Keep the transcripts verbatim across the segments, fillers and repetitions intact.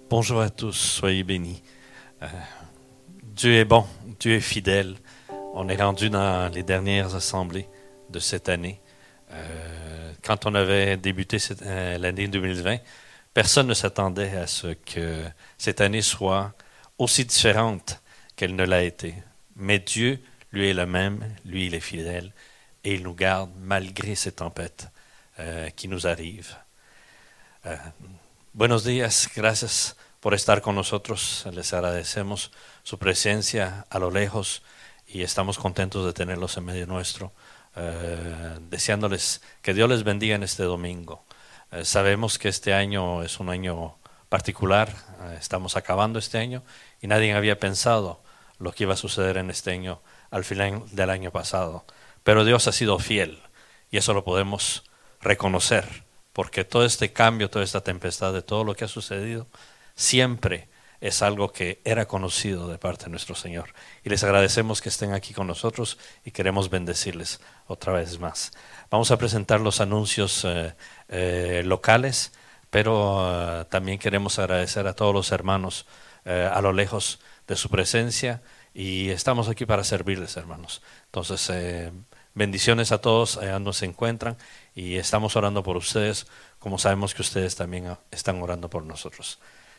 Bonjour à tous, soyez bénis. Euh, Dieu est bon, Dieu est fidèle. On est rendu dans les dernières assemblées de cette année. Euh, quand on avait débuté cette, euh, l'année deux mille vingt, personne ne s'attendait à ce que cette année soit aussi différente qu'elle ne l'a été. Mais Dieu, lui, est le même, lui, il est fidèle, et il nous garde malgré ces tempêtes euh, qui nous arrivent. Euh, buenos días, gracias por estar con nosotros. Les agradecemos su presencia a lo lejos y estamos contentos de tenerlos en medio nuestro, eh, deseándoles que Dios les bendiga en este domingo. Eh, sabemos que este año es un año particular, eh, estamos acabando este año y nadie había pensado lo que iba a suceder en este año al final del año pasado. Pero Dios ha sido fiel y eso lo podemos reconocer, porque todo este cambio, toda esta tempestad, de todo lo que ha sucedido, siempre es algo que era conocido de parte de nuestro Señor. Y les agradecemos que estén aquí con nosotros y queremos bendecirles otra vez más. Vamos a presentar los anuncios eh, eh, locales, pero uh, también queremos agradecer a todos los hermanos eh, a lo lejos de su presencia y estamos aquí para servirles, hermanos. Entonces, eh, bendiciones a todos allá donde se encuentran y estamos orando por ustedes, como sabemos que ustedes también están orando por nosotros.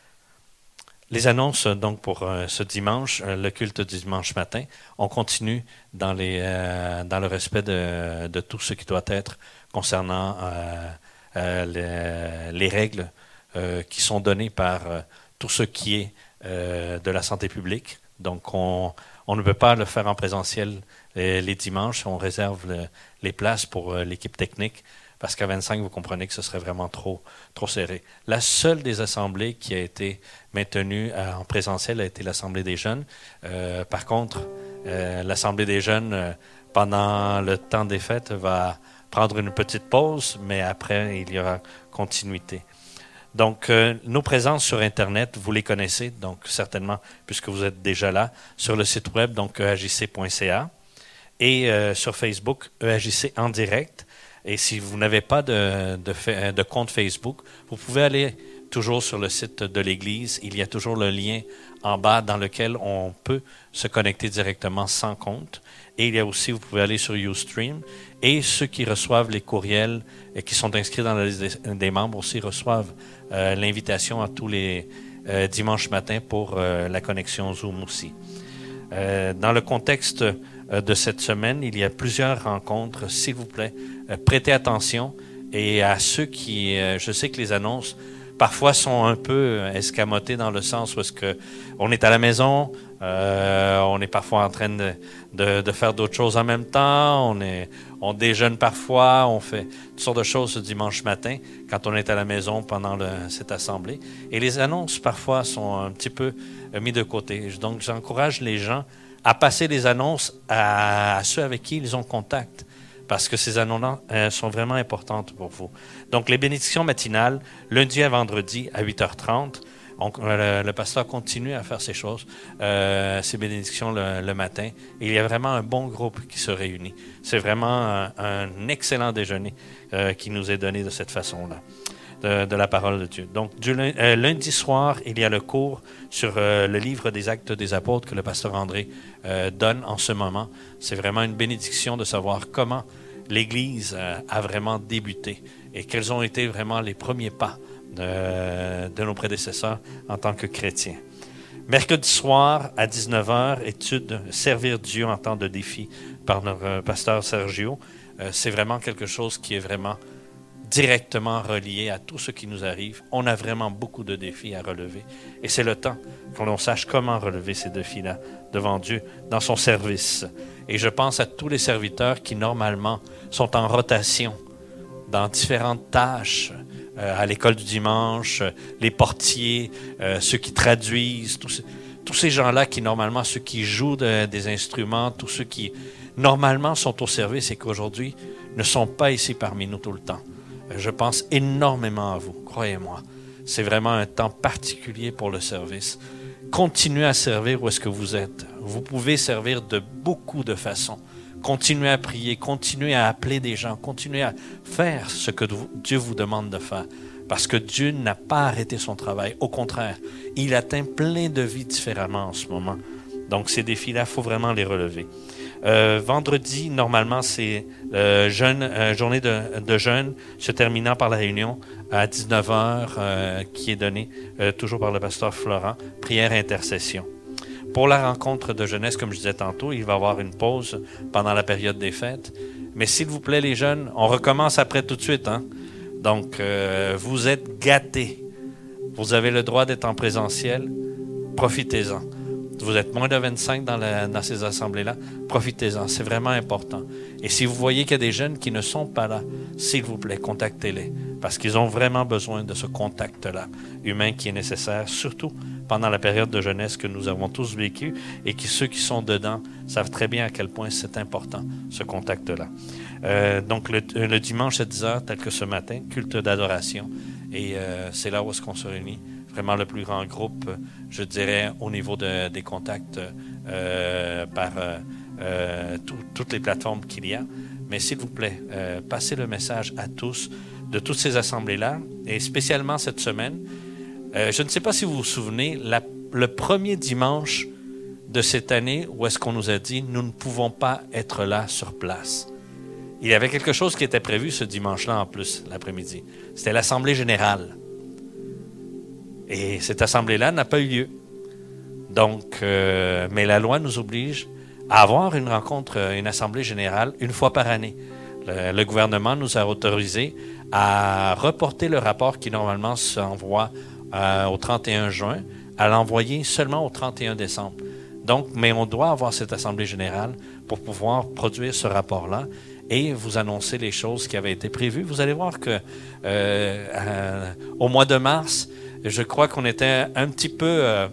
Les annonces donc pour euh, ce dimanche, euh, le culte du dimanche matin. On continue dans, les, euh, dans le respect de, de tout ce qui doit être concernant euh, euh, les, les règles euh, qui sont données par euh, tout ce qui est euh, de la santé publique. Donc on, on ne peut pas le faire en présentiel les, les dimanches. On réserve le, les places pour euh, l'équipe technique, parce qu'à vingt-cinq, vous comprenez que ce serait vraiment trop, trop serré. La seule des assemblées qui a été maintenue euh, en présentiel a été l'Assemblée des jeunes. Euh, par contre, euh, l'Assemblée des jeunes, euh, pendant le temps des fêtes, va prendre une petite pause, mais après, il y aura continuité. Donc, euh, nos présences sur Internet, vous les connaissez, donc certainement, puisque vous êtes déjà là, sur le site web, donc e a j c point c a, et euh, sur Facebook, E A J C en direct. Et si vous n'avez pas de, de, de compte Facebook, vous pouvez aller toujours sur le site de l'Église. Il y a toujours le lien en bas dans lequel on peut se connecter directement sans compte. Et il y a aussi, vous pouvez aller sur Ustream. Et ceux qui reçoivent les courriels et qui sont inscrits dans la liste des, des membres aussi reçoivent euh, l'invitation à tous les euh, dimanches matins pour euh, la connexion Zoom aussi. Euh, dans le contexte de cette semaine, il y a plusieurs rencontres. S'il vous plaît, euh, prêtez attention. Et à ceux qui, euh, je sais que les annonces parfois sont un peu escamotées dans le sens où est-ce que on est à la maison, euh, on est parfois en train de, de, de faire d'autres choses en même temps, on, est, on déjeune parfois, on fait toutes sortes de choses ce dimanche matin quand on est à la maison pendant le, cette assemblée. Et les annonces parfois sont un petit peu euh, mis de côté. Donc j'encourage les gens à passer les annonces à, à ceux avec qui ils ont contact, parce que ces annonces euh, sont vraiment importantes pour vous. Donc, les bénédictions matinales, lundi à vendredi à huit heures trente, on, le, le pasteur continue à faire ces choses, euh, ces bénédictions le, le matin. Et il y a vraiment un bon groupe qui se réunit. C'est vraiment un, un excellent déjeuner euh, qui nous est donné de cette façon-là. De, de la parole de Dieu. Donc, du, euh, lundi soir, il y a le cours sur euh, le livre des Actes des Apôtres que le pasteur André euh, donne en ce moment. C'est vraiment une bénédiction de savoir comment l'Église euh, a vraiment débuté et quels ont été vraiment les premiers pas de, de nos prédécesseurs en tant que chrétiens. Mercredi soir, à dix-neuf heures, étude « Servir Dieu en temps de défi » par notre euh, pasteur Sergio. Euh, c'est vraiment quelque chose qui est vraiment directement relié à tout ce qui nous arrive. On a vraiment beaucoup de défis à relever. Et c'est le temps qu'on l'on sache comment relever ces défis-là devant Dieu dans son service. Et je pense à tous les serviteurs qui, normalement, sont en rotation dans différentes tâches, euh, à l'école du dimanche, euh, les portiers, euh, ceux qui traduisent, tous, tous ces gens-là qui, normalement, ceux qui jouent de, des instruments, tous ceux qui, normalement, sont au service et qu'aujourd'hui ne sont pas ici parmi nous tout le temps. Je pense énormément à vous, croyez-moi. C'est vraiment un temps particulier pour le service. Continuez à servir où est-ce que vous êtes. Vous pouvez servir de beaucoup de façons. Continuez à prier, continuez à appeler des gens, continuez à faire ce que Dieu vous demande de faire. parce que Dieu n'a pas arrêté son travail. Au contraire, il atteint plein de vies différemment en ce moment. Donc, ces défis-là, il faut vraiment les relever. Euh, vendredi, normalement, c'est euh, jeûne, euh, journée de, de jeûne, se terminant par la réunion à dix-neuf heures, euh, qui est donnée euh, toujours par le pasteur Florent, prière et intercession. Pour la rencontre de jeunesse, comme je disais tantôt, il va y avoir une pause pendant la période des fêtes. Mais s'il vous plaît, les jeunes, on recommence après tout de suite, hein? Donc, euh, vous êtes gâtés. Vous avez le droit d'être en présentiel. Profitez-en. Vous êtes moins de vingt-cinq dans, la, dans ces assemblées-là. Profitez-en. C'est vraiment important. Et si vous voyez qu'il y a des jeunes qui ne sont pas là, s'il vous plaît, contactez-les. Parce qu'ils ont vraiment besoin de ce contact-là humain qui est nécessaire, surtout pendant la période de jeunesse que nous avons tous vécue et que ceux qui sont dedans savent très bien à quel point c'est important, ce contact-là. Euh, donc, le, le dimanche à dix heures, tel que ce matin, culte d'adoration. Et euh, c'est là où est-ce qu'on se réunit. Vraiment le plus grand groupe, je dirais, au niveau de, des contacts euh, par euh, euh, tout, toutes les plateformes qu'il y a. Mais s'il vous plaît, euh, passez le message à tous de toutes ces assemblées-là, et spécialement cette semaine. Euh, je ne sais pas si vous vous souvenez, la, le premier dimanche de cette année, où est-ce qu'on nous a dit « Nous ne pouvons pas être là sur place ». Il y avait quelque chose qui était prévu ce dimanche-là en plus, l'après-midi. C'était l'Assemblée générale. Et cette assemblée-là n'a pas eu lieu. Donc, euh, mais la loi nous oblige à avoir une rencontre, une assemblée générale, une fois par année. Le, le gouvernement nous a autorisé à reporter le rapport qui normalement s'envoie euh, au trente et un juin, à l'envoyer seulement au trente et un décembre. Donc, mais on doit avoir cette assemblée générale pour pouvoir produire ce rapport-là et vous annoncer les choses qui avaient été prévues. Vous allez voir que euh, euh, au mois de mars, je crois qu'on était un petit peu, euh,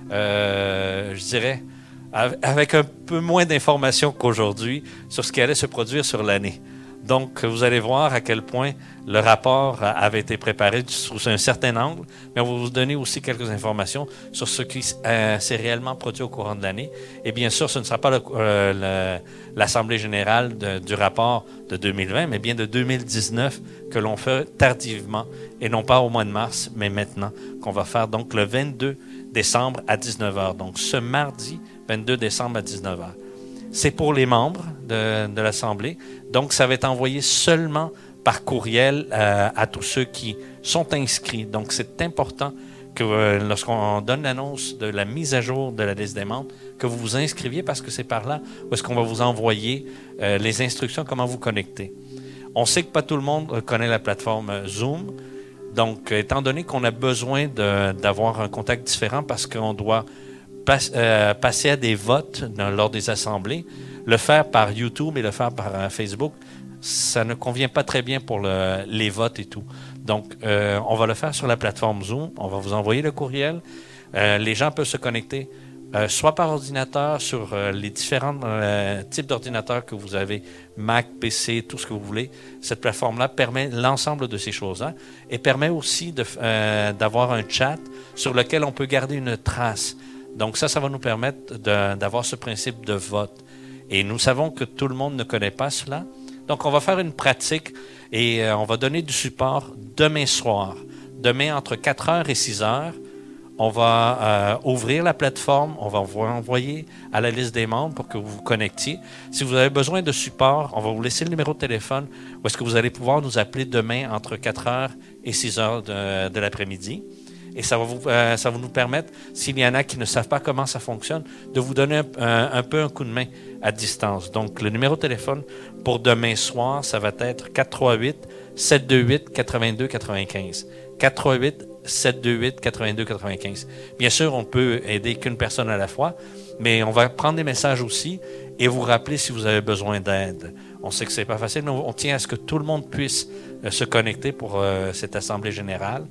euh, je dirais, avec un peu moins d'informations qu'aujourd'hui sur ce qui allait se produire sur l'année. Donc, vous allez voir à quel point le rapport avait été préparé sous un certain angle, mais on va vous donner aussi quelques informations sur ce qui euh, s'est réellement produit au courant de l'année. Et bien sûr, ce ne sera pas le, euh, le, l'Assemblée générale de, du rapport de deux mille vingt, mais bien de deux mille dix-neuf que l'on fait tardivement, et non pas au mois de mars, mais maintenant, qu'on va faire donc le vingt-deux décembre à dix-neuf heures. Donc, ce mardi vingt-deux décembre à dix-neuf heures. C'est pour les membres de, de l'Assemblée. Donc, ça va être envoyé seulement par courriel euh, à tous ceux qui sont inscrits. Donc, c'est important que euh, lorsqu'on donne l'annonce de la mise à jour de la liste des membres, que vous vous inscriviez parce que c'est par là où est-ce qu'on va vous envoyer euh, les instructions, comment vous connecter. On sait que pas tout le monde connaît la plateforme Zoom. Donc, étant donné qu'on a besoin de, d'avoir un contact différent parce qu'on doit Passe, euh, passer à des votes dans, lors des assemblées, le faire par YouTube et le faire par euh, Facebook, ça ne convient pas très bien pour le, les votes et tout. Donc, euh, on va le faire sur la plateforme Zoom. On va vous envoyer le courriel. Euh, les gens peuvent se connecter euh, soit par ordinateur sur euh, les différents euh, types d'ordinateurs que vous avez, Mac, P C, tout ce que vous voulez. Cette plateforme-là permet l'ensemble de ces choses-là et permet aussi de, euh, d'avoir un chat sur lequel on peut garder une trace. Donc ça, ça va nous permettre de, d'avoir ce principe de vote. Et nous savons que tout le monde ne connaît pas cela. Donc on va faire une pratique et euh, on va donner du support demain soir. Demain, entre quatre heures et six heures, on va euh, ouvrir la plateforme, on va vous envoyer à la liste des membres pour que vous vous connectiez. Si vous avez besoin de support, on va vous laisser le numéro de téléphone où est-ce que vous allez pouvoir nous appeler demain entre quatre heures et six heures de, de l'après-midi. Et ça va, vous, euh, ça va nous permettre, s'il y en a qui ne savent pas comment ça fonctionne, de vous donner un, un, un peu un coup de main à distance. Donc, le numéro de téléphone pour demain soir, ça va être quatre trois huit, sept deux huit, huit deux huit cinq. quatre trois huit, sept deux huit, huit deux huit cinq. Bien sûr, on peut aider qu'une personne à la fois, mais on va prendre des messages aussi et vous rappeler si vous avez besoin d'aide. On sait que c'est pas facile, mais on tient à ce que tout le monde puisse euh, se connecter pour euh, cette assemblée générale.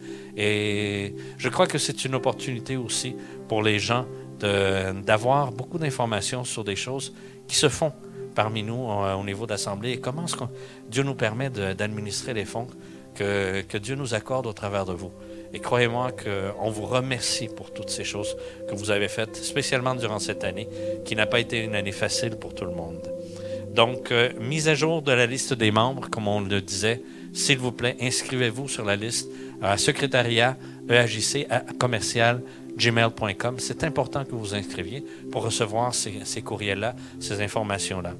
Et je crois que c'est une opportunité aussi pour les gens de, d'avoir beaucoup d'informations sur des choses qui se font parmi nous euh, au niveau d'assemblée et comment est-ce que Dieu nous permet de, d'administrer les fonds que, que Dieu nous accorde au travers de vous. Et croyez-moi qu'on vous remercie pour toutes ces choses que vous avez faites, spécialement durant cette année, qui n'a pas été une année facile pour tout le monde. Donc, euh, mise à jour de la liste des membres, comme on le disait, s'il vous plaît, inscrivez-vous sur la liste à secrétariat E A J C à commercial gmail point com. C'est important que vous vous inscriviez pour recevoir ces, ces courriels-là, ces informations-là.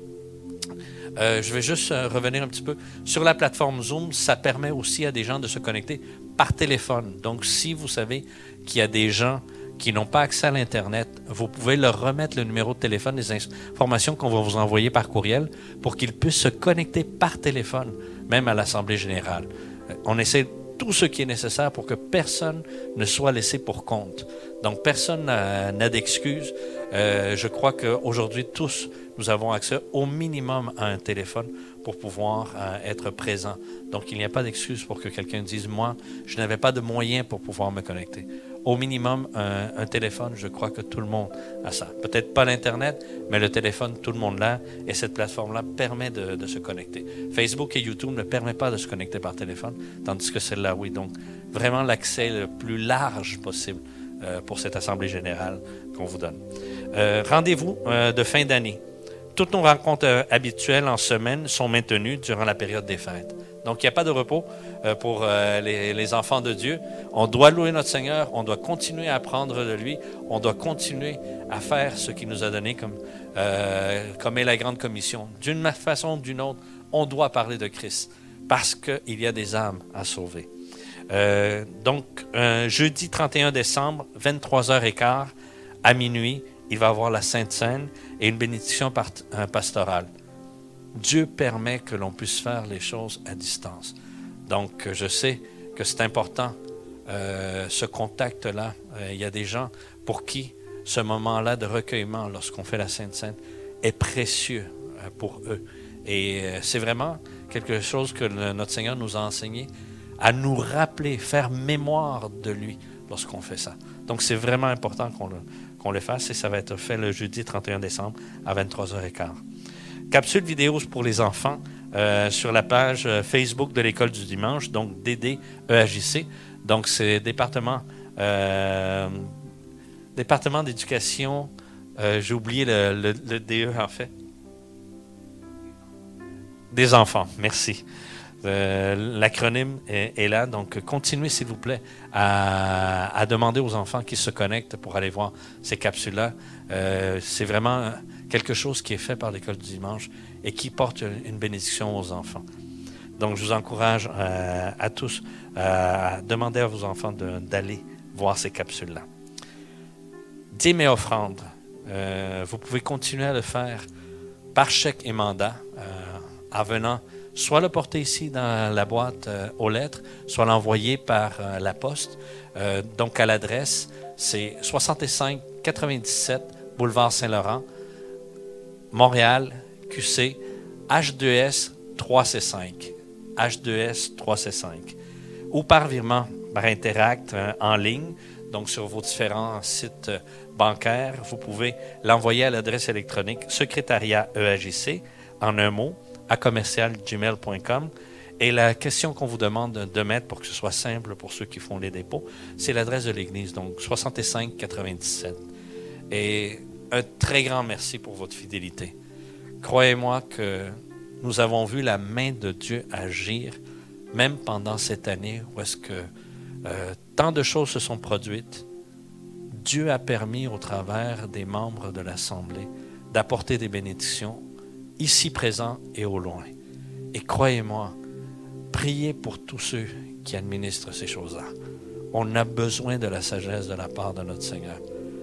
Euh, je vais juste euh, revenir un petit peu. Sur la plateforme Zoom, ça permet aussi à des gens de se connecter par téléphone. Donc, si vous savez qu'il y a des gens qui n'ont pas accès à l'Internet, vous pouvez leur remettre le numéro de téléphone, les informations qu'on va vous envoyer par courriel pour qu'ils puissent se connecter par téléphone, même à l'Assemblée générale. On essaie tout ce qui est nécessaire pour que personne ne soit laissé pour compte. Donc, personne n'a, n'a d'excuses. Euh, je crois qu'aujourd'hui, tous, nous avons accès au minimum à un téléphone pour pouvoir euh, être présent. Donc, il n'y a pas d'excuse pour que quelqu'un dise « Moi, je n'avais pas de moyens pour pouvoir me connecter ». Au minimum, un, un téléphone, je crois que tout le monde a ça. Peut-être pas l'Internet, mais le téléphone, tout le monde l'a. Et cette plateforme-là permet de, de se connecter. Facebook et YouTube ne permettent pas de se connecter par téléphone, tandis que celle-là, oui. Donc, vraiment l'accès le plus large possible euh, pour cette Assemblée générale qu'on vous donne. Euh, rendez-vous euh, de fin d'année. Toutes nos rencontres euh, habituelles en semaine sont maintenues durant la période des fêtes. Donc, il n'y a pas de repos euh, pour euh, les, les enfants de Dieu. On doit louer notre Seigneur, on doit continuer à apprendre de lui, on doit continuer à faire ce qu'il nous a donné comme, euh, comme est la grande commission. D'une façon ou d'une autre, on doit parler de Christ parce qu'il y a des âmes à sauver. Euh, donc, euh, jeudi trente et un décembre, vingt-trois heures quinze, à minuit, il va y avoir la Sainte Seine et une bénédiction part, euh, pastorale. Dieu permet que l'on puisse faire les choses à distance. Donc, je sais que c'est important, euh, ce contact-là. Euh, il y a des gens pour qui ce moment-là de recueillement, lorsqu'on fait la Sainte Seine, est précieux euh, pour eux. Et euh, c'est vraiment quelque chose que le, notre Seigneur nous a enseigné, à nous rappeler, faire mémoire de lui lorsqu'on fait ça. Donc, c'est vraiment important qu'on le, qu'on le fasse et ça va être fait le jeudi trente et un décembre à vingt-trois heures quinze. Capsule vidéo pour les enfants euh, sur la page Facebook de l'École du dimanche, donc D D E A J C. Donc, c'est département, euh, département d'éducation, euh, j'ai oublié le, le, le D E en fait. Des enfants, merci. Euh, l'acronyme est, est là, donc continuez s'il vous plaît à, à demander aux enfants qui se connectent pour aller voir ces capsules-là. Euh, c'est vraiment quelque chose qui est fait par l'École du dimanche et qui porte une bénédiction aux enfants. Donc je vous encourage euh, à tous euh, à demander à vos enfants de, d'aller voir ces capsules-là. Dîmes et offrandes, euh, vous pouvez continuer à le faire par chèque et mandat euh, en venant soit le porter ici dans la boîte euh, aux lettres, soit l'envoyer par euh, la poste. Euh, donc, à l'adresse, c'est soixante-cinq quatre-vingt-dix-sept Boulevard Saint-Laurent, Montréal, Q C, H deux S trois C cinq. H deux S trois C cinq. Ou par virement, par Interact euh, en ligne, donc sur vos différents sites euh, bancaires, vous pouvez l'envoyer à l'adresse électronique secrétariat E A J C, en un mot, à commercial gmail point com. Et la question qu'on vous demande de mettre pour que ce soit simple pour ceux qui font les dépôts, c'est l'adresse de l'église, donc soixante-cinq quatre-vingt-dix-sept. Et un très grand merci pour votre fidélité. Croyez-moi que nous avons vu la main de Dieu agir, même pendant cette année où est-ce que euh, tant de choses se sont produites. Dieu a permis au travers des membres de l'Assemblée d'apporter des bénédictions ici présent et au loin. Et croyez-moi, priez pour tous ceux qui administrent ces choses-là. On a besoin de la sagesse de la part de notre Seigneur.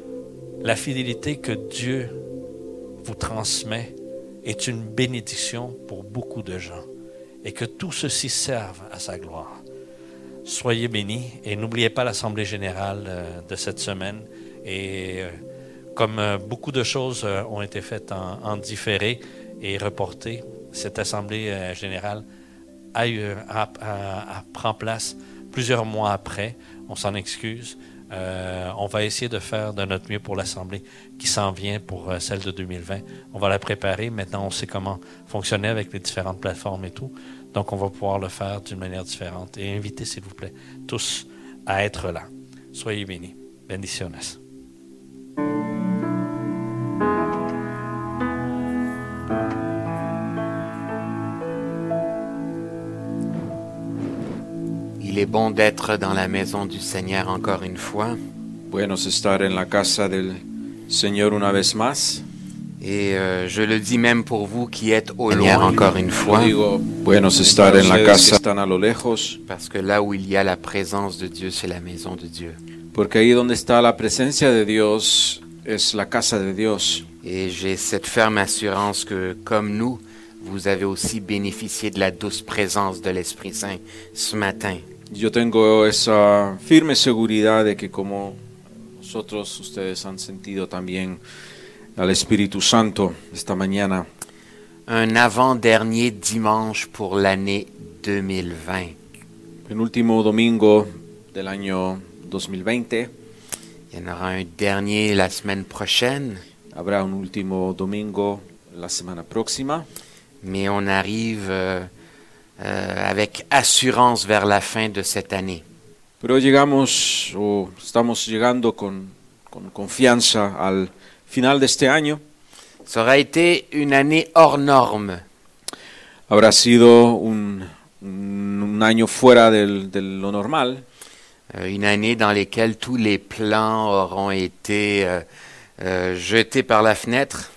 La fidélité que Dieu vous transmet est une bénédiction pour beaucoup de gens et que tout ceci serve à sa gloire. Soyez bénis et n'oubliez pas l'Assemblée générale de cette semaine. Et comme beaucoup de choses ont été faites en, en différé, et reporté, cette Assemblée euh, générale a eu, a, a, a, prend place plusieurs mois après. On s'en excuse. Euh, on va essayer de faire de notre mieux pour l'Assemblée qui s'en vient pour euh, celle de deux mille vingt. On va la préparer. Maintenant, on sait comment fonctionner avec les différentes plateformes et tout. Donc, on va pouvoir le faire d'une manière différente. Et invitez, s'il vous plaît, tous à être là. Soyez bénis. Bendiciones. Il Il est bon d'être dans la maison du Seigneur encore une fois. Bueno es estar en la casa del Señor una vez más. Et euh, je le dis même pour vous qui êtes au loin encore une Lo fois. digo, bueno es estar en la casa, están a lo lejos, Parce que là où il y a la présence de Dieu, c'est la maison de Dieu. porque ahí donde está la presencia de Dios es la casa de Dios. Et j'ai cette ferme assurance que, comme nous, vous avez aussi bénéficié de la douce présence de l'Esprit Saint ce matin. Yo tengo esa firme seguridad de que como nosotros, ustedes han sentido también al Espíritu Santo esta mañana. Un avant-dernier dimanche pour l'année deux mille vingt. Penúltimo domingo del año dos mil veinte. Il y en aura un dernier la semaine prochaine, Habrá un último domingo la semana próxima. mais on arrive euh, euh, avec assurance vers la fin de cette année. Pero llegamos, o estamos llegando con, con confianza al final de este año. Ça aura été une année hors norme, Habrá sido un, un, un año fuera del- de lo normal, euh, une année dans laquelle tous les plans auront été euh, euh, jetés par la fenêtre.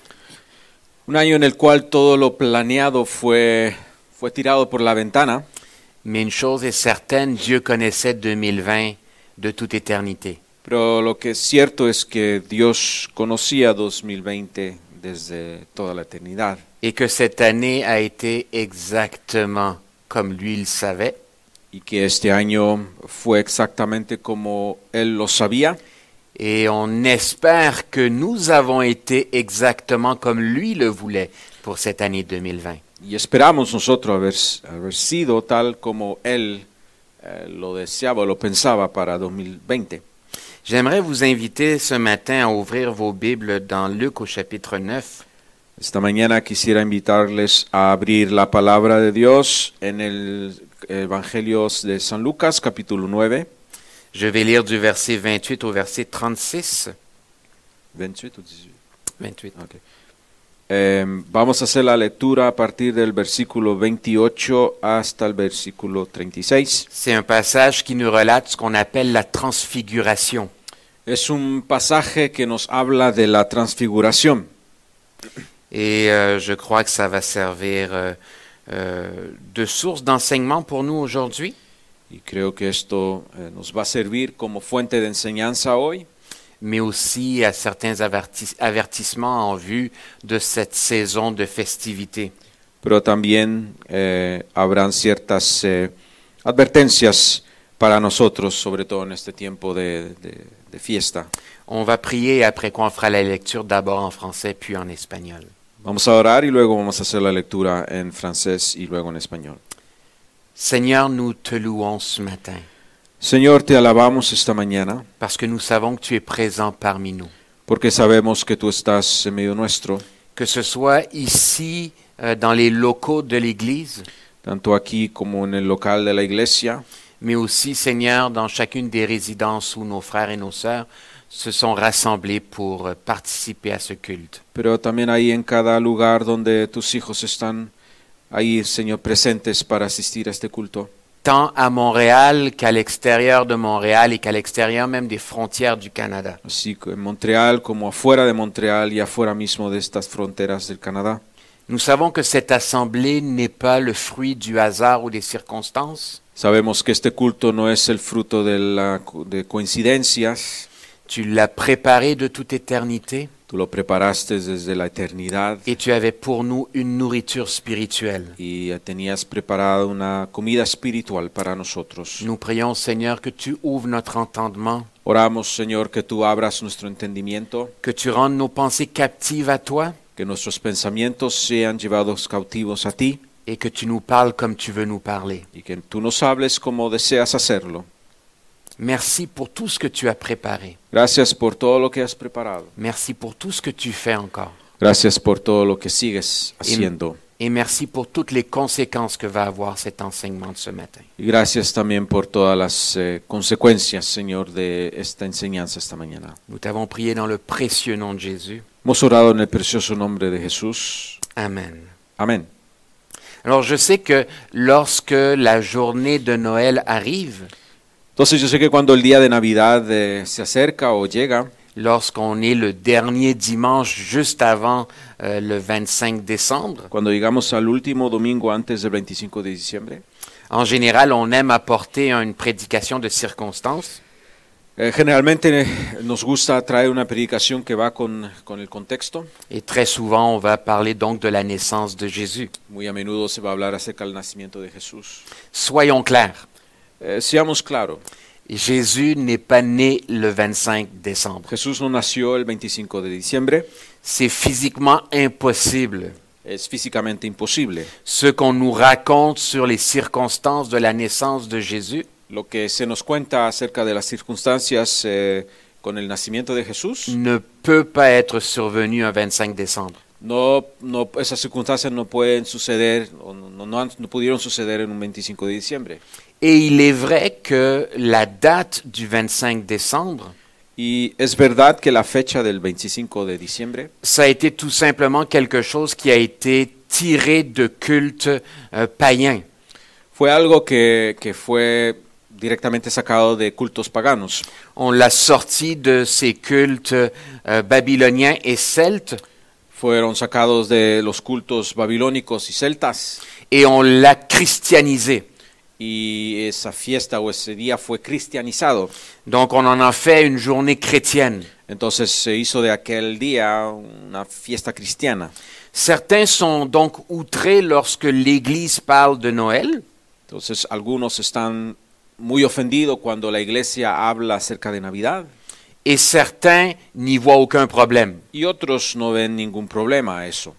un año en el cual todo lo planeado fue, fue tirado por la ventana, Mais une chose est certaine, Dieu connaissait deux mille vingt de toute éternité. pero lo que es cierto es que Dios conocía dos mil veinte desde toda la eternidad Et que cette année a été exactement comme lui le savait. y que este año fue exactamente como Él lo sabía. Et on espère que nous avons été exactement comme lui le voulait pour cette année deux mille vingt. Y esperamos nosotros haber, haber sido tal como Él eh, lo deseaba, lo pensaba para dos mil veinte. J'aimerais vous inviter ce matin à ouvrir vos Bibles dans Luc au chapitre neuf. Esta mañana quisiera invitarles a abrir la palabra de Dios en el Evangelio de San Lucas, capítulo nueve. Je vais lire du verset vingt-huit au verset trente-six. veintiocho o dieciocho. vingt-huit. Ok. Eh, vamos a hacer la lectura a partir del versículo veintiocho hasta el versículo treinta y seis. C'est un passage qui nous relate ce qu'on appelle la transfiguration. Es un pasaje que nos habla de la transfiguración. Et euh, je crois que ça va servir euh, euh, de source d'enseignement pour nous aujourd'hui. Y creo que esto eh, nos va a servir como fuente de enseñanza hoy, Mais aussi à certains avertis- avertissements en vue de cette saison de festivités. pero también eh, habrán ciertas eh, advertencias para nosotros, sobre todo en este tiempo de, de- de fiesta. On va prier après qu'on fera la lecture d'abord en français puis en espagnol. Vamos a orar y luego vamos a hacer la lectura en francés y luego en español. Seigneur, nous te louons ce matin Señor, te alabamos esta mañana parce que nous savons que tu es présent parmi nous. porque sabemos que tú estás en medio nuestro, Que ce soit ici, euh, dans les locaux de l'Église, tanto aquí como en el local de la iglesia, mais aussi, Seigneur, dans chacune des résidences où nos frères et nos sœurs se sont rassemblés pour euh, participer à ce culte. pero también ahí en cada lugar donde tus hijos están ahí, Señor, presentes para asistir a este culto. Tant à Montréal qu'à l'extérieur de Montréal et qu'à l'extérieur même des frontières du Canada. Así que en Montreal como afuera de Montreal y afuera mismo de estas fronteras del Canadá. Nous savons que cette assemblée n'est pas le fruit du hasard ou des circonstances. Sabemos que este culto no es el fruto de, la, de coincidencias. Tu l'as préparé de toute éternité Tú lo preparaste desde la eternidad et tu avais pour nous une nourriture spirituelle. y tenías preparado una comida espiritual para nosotros. Nous prions, Seigneur, que tu ouvres notre entendement, Oramos, Señor, que tú abras nuestro entendimiento, que tu rendes nos pensées captives à toi que nuestros pensamientos sean llevados cautivos a ti et que tu nous parles comme tu veux nous parler. y que tú nos hables como deseas hacerlo. Merci pour tout ce que tu as préparé. Gracias por todo lo que has preparado. Merci pour tout ce que tu fais encore. Gracias por todo lo que sigues haciendo. Et merci pour toutes les conséquences que va avoir cet enseignement de ce matin. Y gracias también por todas las eh, consecuencias, Señor, de esta enseñanza esta mañana. Nous t'avons prié dans le précieux nom de Jésus. Hemos orado en el precioso nombre de Jesús. Amen. Amén. Alors je sais que lorsque la journée de Noël arrive, Entonces yo sé que cuando el día de Navidad eh, se acerca o llega, lorsqu'on est le dernier dimanche juste avant euh, le vingt-cinq décembre, cuando llegamos al último domingo antes del veinticinco de diciembre, en général, on aime apporter une prédication de circonstance. eh, generalmente eh, nos gusta traer una predicación que va con, con el contexto. Et très souvent, on va parler donc de la naissance de Jésus. Muy a menudo se va a hablar acerca del nacimiento de Jesús. Soyons clairs, Eh, seamos claros, Jésus n'est pas né le vingt-cinq décembre. Jesús no nació el veinticinco de diciembre, C'est physiquement impossible. es físicamente imposible. Ce qu'on nous raconte sur les circonstances de la naissance de Jésus Lo que se nos cuenta acerca de las circunstancias eh, con el nacimiento de Jesús, ne peut pas être survenu un vingt-cinq décembre. no, no, esas circunstancias no pueden suceder, o no, no, han- no pudieron suceder en un veinticinco de diciembre. Et il est vrai que la date du vingt-cinq décembre, Y es verdad que la fecha del veinticinco de diciembre ça a été tout simplement quelque chose qui a été tiré de cultes euh, païens. fue algo que, que fue directamente sacado de cultos paganos. On l'a sorti de ces cultes euh, babyloniens et celtes Fueron sacados de los cultos babilónicos y celtas. et on l'a christianisé. Y esa fiesta o ese día fue cristianizado. Donc on en a fait une journée chrétienne. Entonces se hizo de aquel día una fiesta cristiana. Certains sont donc outrés lorsque l'Église parle de Noël, Entonces algunos están muy ofendidos cuando la iglesia habla acerca de Navidad et certains n'y voient aucun problème. y otros no ven ningún problema a eso.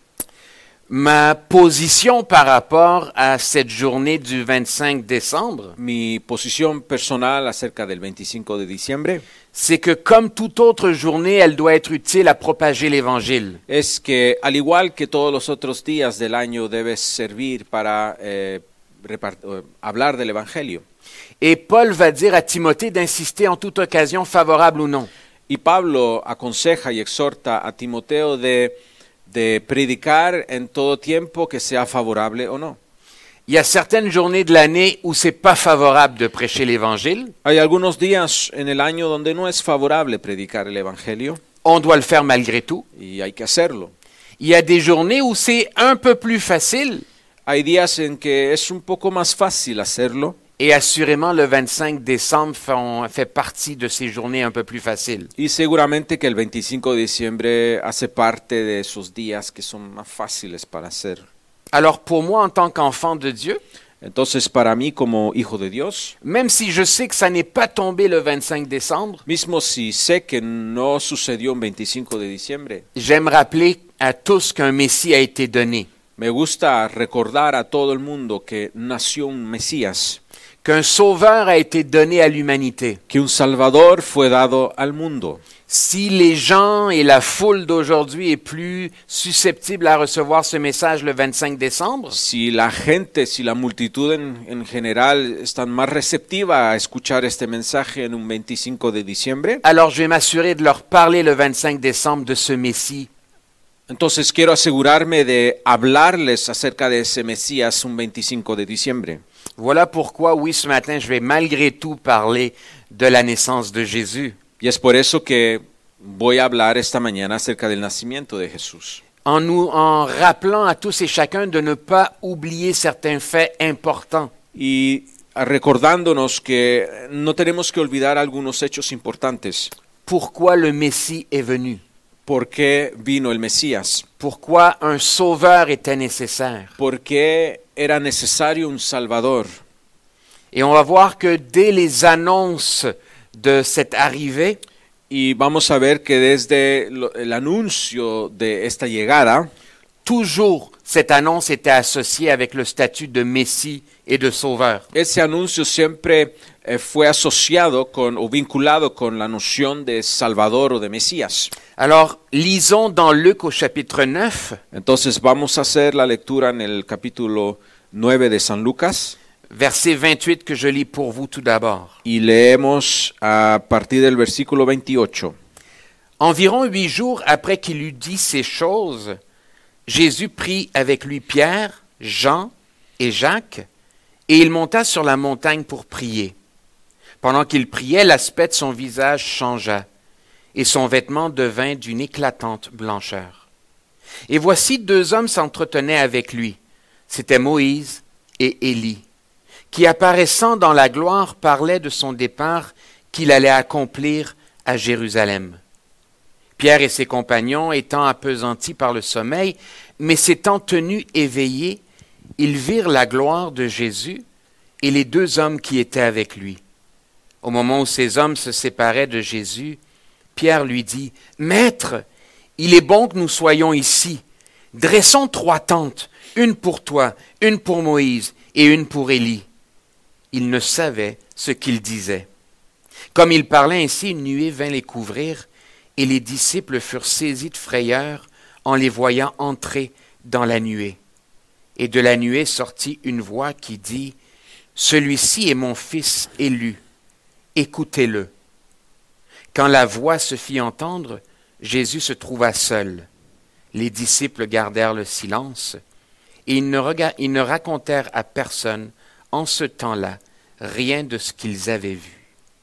Ma position par rapport à cette journée du vingt-cinq décembre, Mi posición personal acerca del veinticinco de diciembre c'est que comme toute autre journée, elle doit être utile à propager l'Évangile. es que al igual que todos los otros días del año debe servir para eh, repart- eh, hablar del Evangelio. Et Paul va dire à Timothée d'insister en toute occasion, favorable ou non. Y Pablo aconseja y exhorta a Timoteo de, de predicar en todo tiempo, que sea favorable o no. Il y a certaines journées de l'année où c'est pas favorable de prêcher l'Évangile. Hay algunos días en el año donde no es favorable predicar el Evangelio On doit le faire malgré tout. y hay que hacerlo. Il y a des journées où c'est un peu plus facile. Hay días en que es un poco más fácil hacerlo Et assurément, le vingt-cinq décembre font- fait partie de ces journées un peu plus faciles. y seguramente que el veinticinco de diciembre hace parte de esos días que son más fáciles para hacer. Alors pour moi, en tant qu'enfant de Dieu, Entonces, para mí como hijo de Dios, même si je sais que ça n'est pas tombé le vingt-cinq décembre, mismo si sé que no sucedió un veinticinco de diciembre, j'aime rappeler à tous qu'un Messie a été donné, me gusta recordar a todo el mundo que nació un Mesías, qu'un sauveur a été donné à l'humanité. que un Salvador fue dado al mundo. Si les gens et la foule d'aujourd'hui est plus susceptible à recevoir ce message le vingt-cinq décembre, Si la gente, si la multitud en, en general están más receptiva a escuchar este mensaje en un veinticinco de diciembre, alors je vais m'assurer de leur parler le vingt-cinq décembre de ce Messie. entonces quiero asegurarme de hablarles acerca de ese Mesías un veinticinco de diciembre. Voilà pourquoi, oui, ce matin, je vais malgré tout parler de la naissance de Jésus, Y es por eso que voy a hablar esta mañana acerca del nacimiento de Jesús. en nous, en rappelant à tous et chacun de ne pas oublier certains faits importants. Y recordándonos que no tenemos que olvidar algunos hechos importantes. Pourquoi le Messie est venu? ¿Por qué vino el Mesías? Pourquoi un sauveur était nécessaire? ¿Por qué era necesario un Salvador? Et on va voir que dès les annonces de cette arrivée, Y vamos a ver que desde lo- el anuncio de esta llegada, toujours cette annonce était associée avec le statut de Messie et de sauveur. ese anuncio siempre eh, fue asociado con o vinculado con la noción de Salvador o de Mesías. Alors, lisons dans Luc au chapitre neuf, Entonces vamos a hacer la lectura en el capítulo nueve de San Lucas verset vingt-huit que je lis pour vous tout d'abord. y leemos a partir del versículo veintiocho. Environ huit jours après qu'il eut dit ces choses, Jésus prit avec lui Pierre, Jean et Jacques, et il monta sur la montagne pour prier. Pendant qu'il priait, l'aspect de son visage changea, et son vêtement devint d'une éclatante blancheur. Et voici deux hommes s'entretenaient avec lui. C'étaient Moïse et Élie, qui apparaissant dans la gloire parlaient de son départ qu'il allait accomplir à Jérusalem. Pierre et ses compagnons étant appesantis par le sommeil, mais s'étant tenus éveillés, ils virent la gloire de Jésus et les deux hommes qui étaient avec lui. Au moment où ces hommes se séparaient de Jésus, Pierre lui dit, « Maître, il est bon que nous soyons ici. Dressons trois tentes, une pour toi, une pour Moïse et une pour Élie. » Il ne savait ce qu'il disait. Comme il parlait ainsi, une nuée vint les couvrir, et les disciples furent saisis de frayeur en les voyant entrer dans la nuée. Et de la nuée sortit une voix qui dit, « Celui-ci est mon fils élu, écoutez-le. » Quand la voix se fit entendre, Jésus se trouva seul. Les disciples gardèrent le silence, et ils ne, rega- ils ne racontèrent à personne, en ce temps-là, rien de ce qu'ils avaient vu.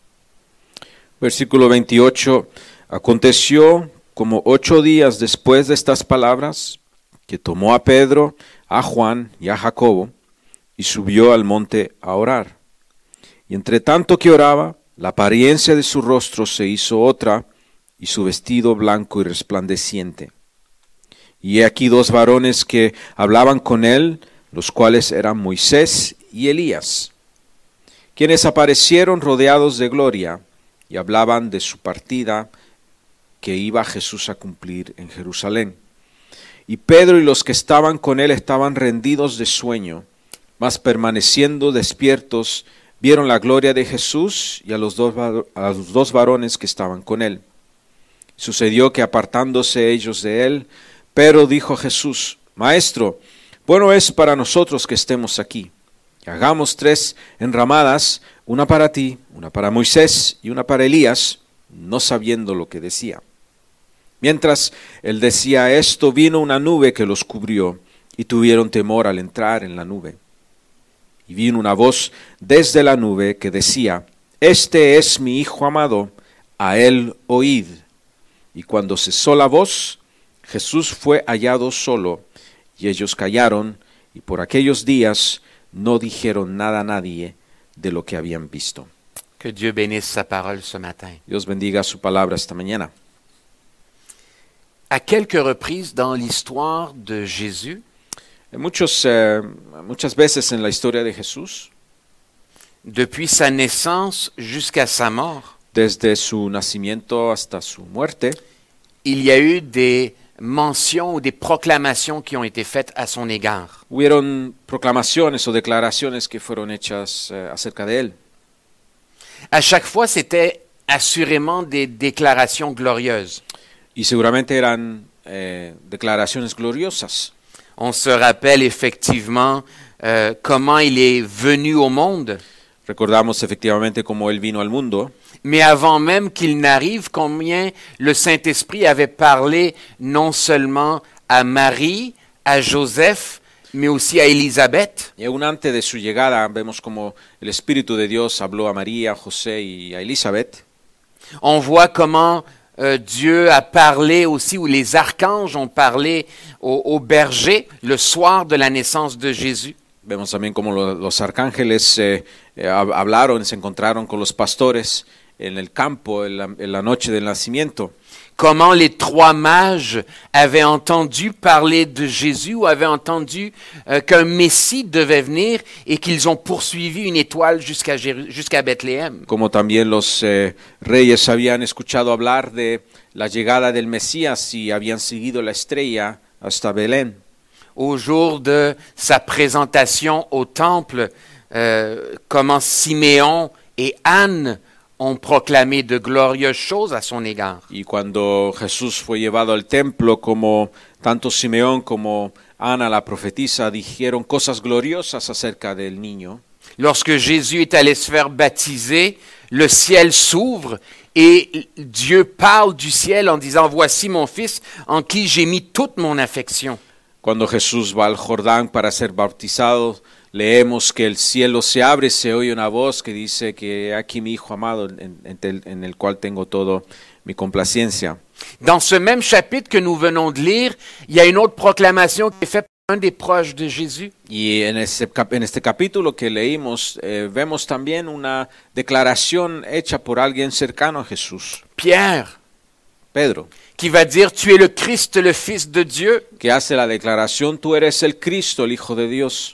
Versículo veintiocho. Aconteció como ocho días después de estas palabras, que tomó a Pedro, a Juan y a Jacobo, y subió al monte a orar. Y entre tanto que oraba, la apariencia de su rostro se hizo otra, y su vestido blanco y resplandeciente. Y he aquí dos varones que hablaban con él, los cuales eran Moisés y Elías, quienes aparecieron rodeados de gloria, y hablaban de su partida que iba Jesús a cumplir en Jerusalén. Y Pedro y los que estaban con él estaban rendidos de sueño, mas permaneciendo despiertos, vieron la gloria de Jesús y a los dos, a los dos varones que estaban con él. Sucedió que apartándose ellos de él, Pedro dijo a Jesús, Maestro, bueno es para nosotros que estemos aquí. Hagamos tres enramadas, una para ti, una para Moisés y una para Elías, no sabiendo lo que decía. Mientras él decía esto, vino una nube que los cubrió, y tuvieron temor al entrar en la nube. Y vino una voz desde la nube que decía, Este es mi Hijo amado, a él oíd. Y cuando cesó la voz, Jesús fue hallado solo, y ellos callaron, y por aquellos días no dijeron nada a nadie de lo que habían visto. Que Dieu bénisse sa parole ce matin. Dios bendiga su palabra esta mañana. À quelques reprises dans l'histoire de Jésus, En muchos, eh, muchas veces en la historia de Jesús, depuis sa naissance jusqu'à sa mort, desde su nacimiento hasta su muerte, il y a eu des mentions ou des proclamations qui ont été faites à son égard. hubieron proclamaciones o declaraciones que fueron hechas eh, acerca de él. À chaque fois, c'était assurément des déclarations glorieuses. Y seguramente eran eh, declaraciones gloriosas. On se rappelle effectivement euh, comment il est venu au monde, Recordamos efectivamente cómo él vino al mundo, mais avant même qu'il n'arrive, combien le Saint-Esprit avait parlé non seulement à Marie, à Joseph, mais aussi à Élisabeth. y aún antes de su llegada vemos como el Espíritu de Dios habló a María, a José y a Elizabeth. On voit comment euh, Dieu a parlé aussi, ou les archanges ont parlé aux, aux bergers le soir de la naissance de Jésus. Vemos también como lo- los arcángeles eh, eh, hab- hablaron, se encontraron con los pastores en el campo en la, en la noche del nacimiento. Comment les trois mages avaient entendu parler de Jésus ou avaient entendu euh, qu'un Messie devait venir et qu'ils ont poursuivi une étoile jusqu'à Jéru- jusqu'à Bethléem. Como también los eh, reyes habían escuchado hablar de la llegada del Mesías y habían seguido la estrella hasta Belén. Au jour de sa présentation au temple, euh, comment Siméon et Anne ont proclamé de glorieuses choses à son égard. Y cuando Jesús fue llevado al templo, como tanto Simeón como Ana la profetisa dijeron cosas gloriosas acerca del niño. Lorsque Jésus est allé se faire baptiser, le ciel s'ouvre et Dieu parle du ciel en disant « Voici mon fils en qui j'ai mis toute mon affection ». Cuando Jesús va al Jordán para ser bautizado, leemos que el cielo se abre y se oye una voz que dice que aquí mi hijo amado en, en el, en el cual tengo todo mi complacencia. Dans ce même chapitre que nous venons de lire, il y a une autre proclamation qui est faite par un des proches de Jésus. Y en, ese, cap- en este capítulo que leímos eh, vemos también una declaración hecha por alguien cercano a Jesús, Pierre, Pedro, qui va dire, tu es le Christ, le Fils de Dieu. que hace la declaración, tú eres el Cristo, el Hijo de Dios.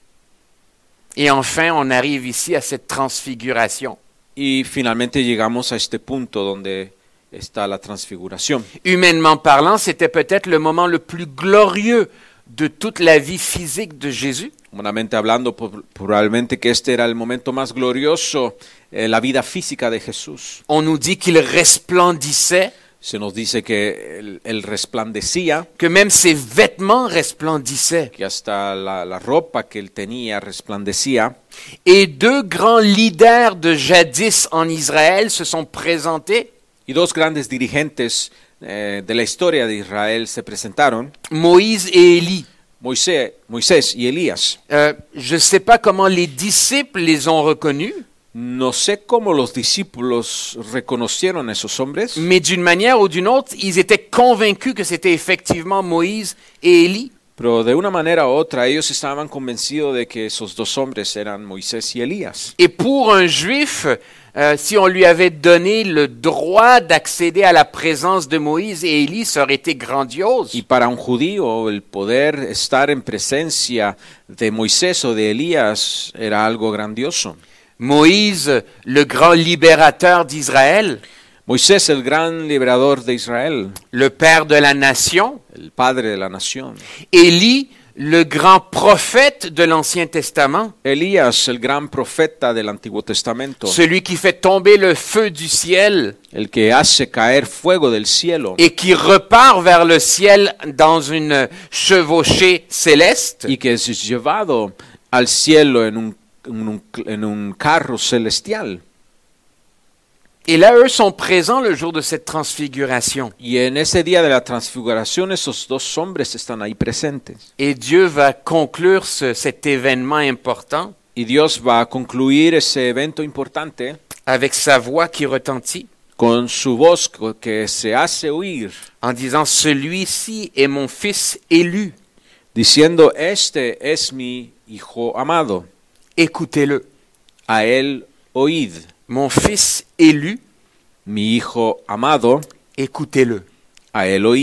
Et enfin, on arrive ici à cette transfiguration. Y finalmente llegamos a este punto donde está la transfiguración. Humainement parlant, c'était peut-être le moment le plus glorieux de toute la vie physique de Jésus. Humanamente hablando, po- probablemente que este era el momento más glorioso en la vida física de Jesús. On nous dit qu'il resplendissait, Se nos dice que él, él resplandecía, que même ses vêtements resplendissaient. que hasta la, la ropa que él tenía resplandecía. Et deux grands leaders de jadis en Israël se sont présentés, Y dos grandes dirigentes eh, de la historia de Israel se presentaron, Moïse et Élie. Moisés, Moisés y Elías. Euh, je ne sais pas comment les disciples les ont reconnus, No sé cómo los discípulos reconocieron a esos hombres, mais d'une manière ou d'une autre, ils étaient convaincus que c'était effectivement Moïse et Élie. pero de una manera u otra ellos estaban convencidos de que esos dos hombres eran Moisés y Elías. Et pour un juif, euh, si on lui avait donné le droit d'accéder à la présence de Moïse et Élie, ça aurait été grandiose. Y para un judío el poder estar en presencia de Moisés o de Elías era algo grandioso. Moïse, le grand libérateur d'Israël, Moisés, el gran liberador de Israel, le père de la nation, el padre de la nación. Élie, le grand prophète de l'Ancien Testament, Elías, el gran profeta del Antiguo Testamento, celui qui fait tomber le feu du ciel el que hace caer fuego del cielo et qui repart vers le ciel dans une chevauchée céleste. y que es llevado al cielo en un, en un, en un carro celestial. Et là, eux sont présents le jour de cette transfiguration. Y en ese día de la transfiguración esos dos hombres están ahí presentes. Et Dieu va conclure ce- cet événement important Y Dios va a concluir ese evento importante avec sa voix qui retentit con su voz que se hace oír, en disant « Celui-ci est mon fils élu, diciendo, este es mi hijo amado, écoutez-le. a él oíd. Mon fils élu, Mi hijo amado, écoutez-le. a él oíd. »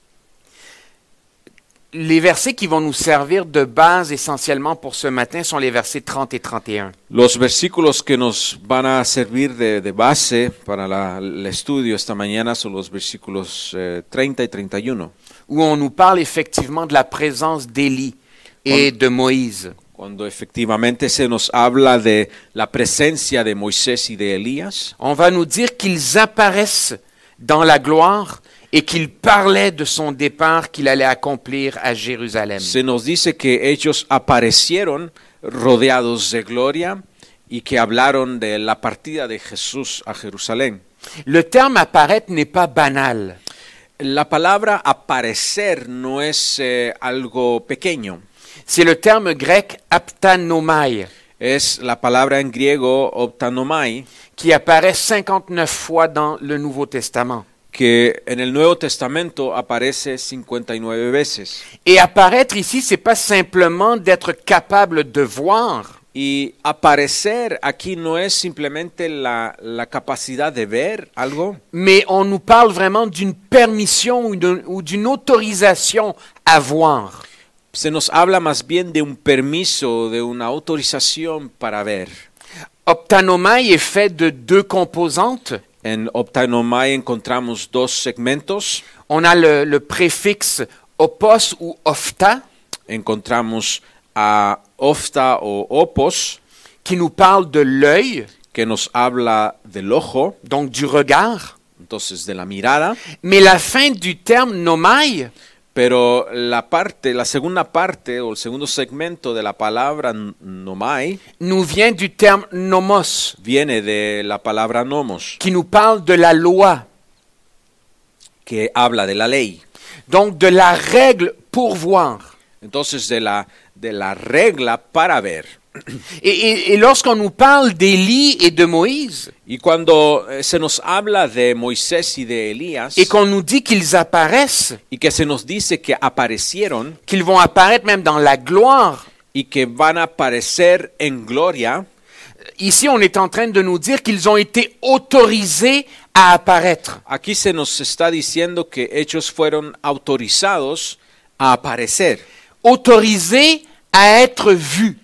Les versets qui vont nous servir de base essentiellement pour ce matin sont les versets trente et trente et un. Los versículos que nos van a servir de, de base para la- el estudio esta mañana son los versículos eh, treinta y treinta y uno, Où on nous parle effectivement de la présence d'Élie et de Moïse. cuando efectivamente se nos habla de la presencia de Moisés y de Elías. On va nous dire qu'ils apparaissent dans la gloire et qu'il parlait de son départ qu'il allait accomplir à Jérusalem. Se nos dice que ellos aparecieron rodeados de gloria y que hablaron de la partida de Jesús a Jerusalén. Le terme apparaître n'est pas banal. La palabra aparecer no es eh, algo pequeño. C'est le terme grec aptanomai Es la palabra en griego optanomai, qui apparaît cinquante-neuf fois dans le Nouveau Testament. que en el Nuevo Testamento aparece cincuenta y nueve veces. Et apparaître ici, c'est pas simplement d'être capable de voir, Y aparecer aquí no es simplemente la, la capacidad de ver algo, mais on nous parle vraiment d'une permission ou d'un- ou d'une autorisation à voir. se nos habla más bien de un permiso, de una autorización para ver. Optanomai est fait de deux composantes. En optanomai encontramos dos segmentos. On a le, le préfixe opos ou ofta Encontramos a ofta o opos, qui nous parle de l'œil, que nos habla del ojo, donc du regard. entonces de la mirada, Mais la fin du terme nomai pero la parte, la segunda parte o el segundo segmento de la palabra n- nomai nous vient du terme nomos, viene de la palabra nomos, qui nous parle de la loi, que habla de la ley. donc de la règle pour voir. Entonces de la, de la regla para ver. Et, et, et lorsqu'on nous parle d'Élie et de Moïse, Y cuando eh, se nos habla de Moisés y de Elías, et qu'on nous dit qu'ils apparaissent, y que se nos dice que aparecieron qu'ils vont apparaître même dans la gloire, y que van a aparecer en gloria, ici on est en train de nous dire qu'ils ont été autorisés à apparaître. aquí se nos está diciendo que ellos fueron autorizados a aparecer, Autorisés à être vus.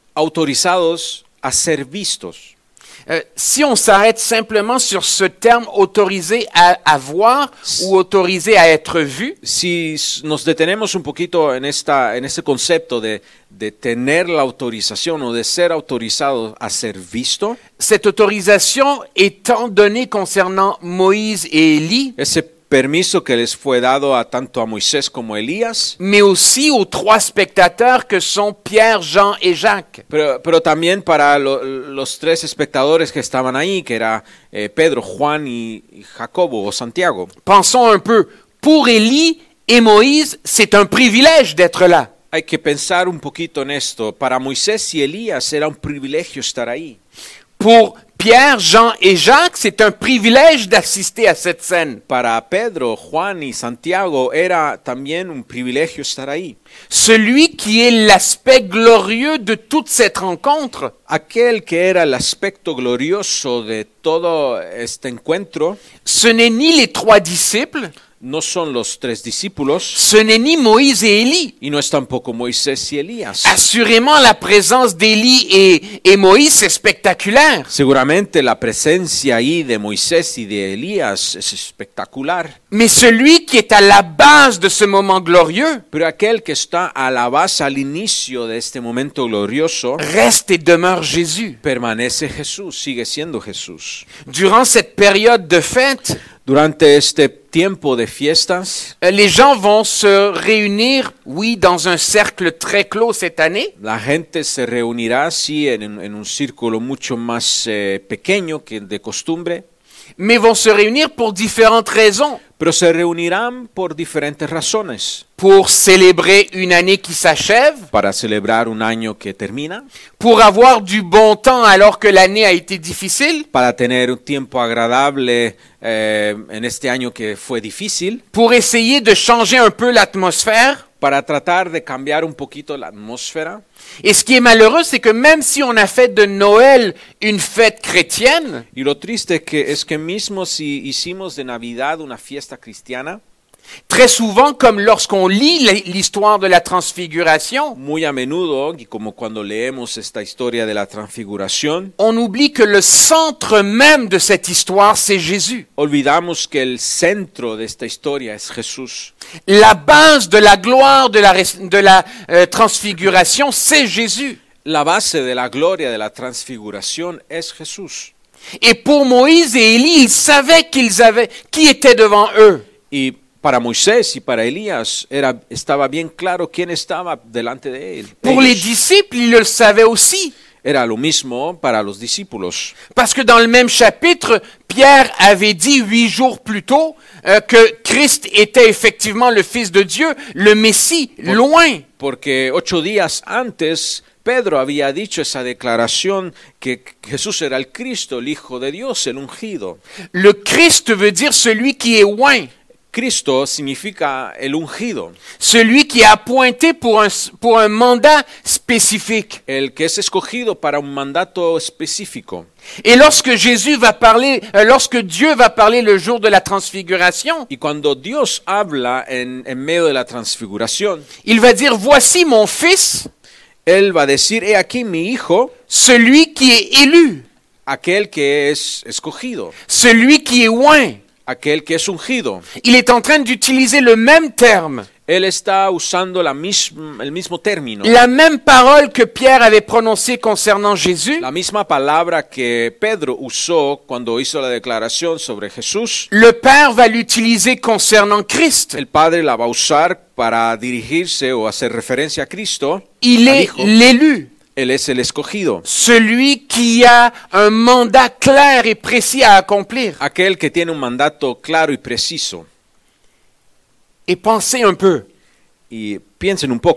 autorizados a ser vistos. Euh, si on s'arrête simplement sur ce terme autorisé à, à voir ou autorisé à être vu, Si s- nos detenemos un poquito en, esta, en este concepto de, de tener la autorización o de ser autorizado a ser visto, cette autorisation étant donnée concernant Moïse et Élie, ese permiso que les fue dado a tanto a Moisés como a Elías, mais aussi aux trois spectateurs que sont Pierre, Jean et Jacques. pero, pero también para lo- los tres espectadores que estaban ahí, que era eh, Pedro, Juan y, y Jacobo o Santiago. Pensons un peu. Pour Élie et Moïse, c'est un privilège d'être là. Hay que pensar un poquito en esto. Para Moisés y Elías era un privilegio estar ahí. Pour Pierre, Jean et Jacques, c'est un privilège d'assister à cette scène. Para Pedro, Juan y Santiago era también un privilegio estar ahí. Celui qui est l'aspect glorieux de toute cette rencontre, Aquel que era el aspecto glorioso de todo este encuentro ce n'est ni les trois disciples, no son los tres discípulos ce n'est ni Moïse et Élie. y no es tampoco Moisés y Elías. Assurément, la présence d'Élie et, et Moïse, c'est spectaculaire. Seguramente la presencia ahí de Moisés y de Elías es espectacular, Mais celui qui est à la base de ce moment glorieux pero aquel que está a la base, al inicio de este momento glorioso, reste et demeure Jésus. permanece Jesús, sigue siendo Jesús. Durant cette période de fête, Durante este tiempo de fiestas, euh, les gens vont se réunir, oui, dans un cercle très clos cette année, la gente se reunirá así en, en un círculo mucho más eh, pequeño que de costumbre, mais vont se réunir pour différentes raisons. pero se reunirán por diferentes razones. Pour célébrer une année qui s'achève, Para celebrar un año que termina, pour avoir du bon temps alors que l'année a été difficile, para tener un tiempo agradable eh, en este año que fue difícil, pour essayer de changer un peu l'atmosphère. para tratar de cambiar un poquito la atmósfera. Et ce qui est malheureux, c'est que même si on a fait de Noël une fête chrétienne, Y lo triste que es que mismo si hicimos de Navidad una fiesta cristiana, très souvent, comme lorsqu'on lit l'histoire de la transfiguration, muy a menudo, y como cuando leemos esta historia de la transfiguración, on oublie que le centre même de cette histoire, c'est Jésus. olvidamos que el centro de esta historia es Jesús. La base de la gloire de la, res- de la euh, transfiguration, c'est Jésus. La base de la gloria de la transfiguración es Jesús. Et pour Moïse et Élie, ils savaient qu'ils avaient, qui était devant eux. Y para Moisés y para Elías era, estaba bien claro quién estaba delante de él. Pour les Ellos. disciples, ils le savaient aussi. Era lo mismo para los discípulos. Parce que dans le même chapitre, Pierre avait dit huit jours plus tôt euh, que Christ était effectivement le Fils de Dieu, le Messie, loin. Porque ocho días antes Pedro había dicho esa declaración que Jesús era el Cristo, el Hijo de Dios, el ungido. Le Christ veut dire celui qui est loin, Cristo significa el ungido, celui qui est appointé pour un, pour un mandat spécifique. el que es escogido para un mandato específico. Et lorsque Jésus va parler, euh, lorsque Dieu va parler le jour de la transfiguration, Y cuando Dios habla en, en medio de la transfiguración, il va dire, voici mon Fils, Él va a decir, he aquí mi Hijo, celui qui est élu, aquel que es escogido, celui qui est loin. aquel que es ungido. Il est en train d'utiliser le même terme, Él está usando la misma, el mismo término, la même parole que Pierre avait prononcée concernant Jésus. la misma palabra que Pedro usó cuando hizo la declaración sobre Jesús. Le Père va l'utiliser concernant Christ. El Padre la va a usar para dirigirse o hacer referencia a Cristo. Il al est Hijo. l'élu, Él es el escogido, celui qui a un mandat clair et précis à accomplir. aquel que tiene un mandato claro y preciso. Et pensez un peu, Y piensen un poco,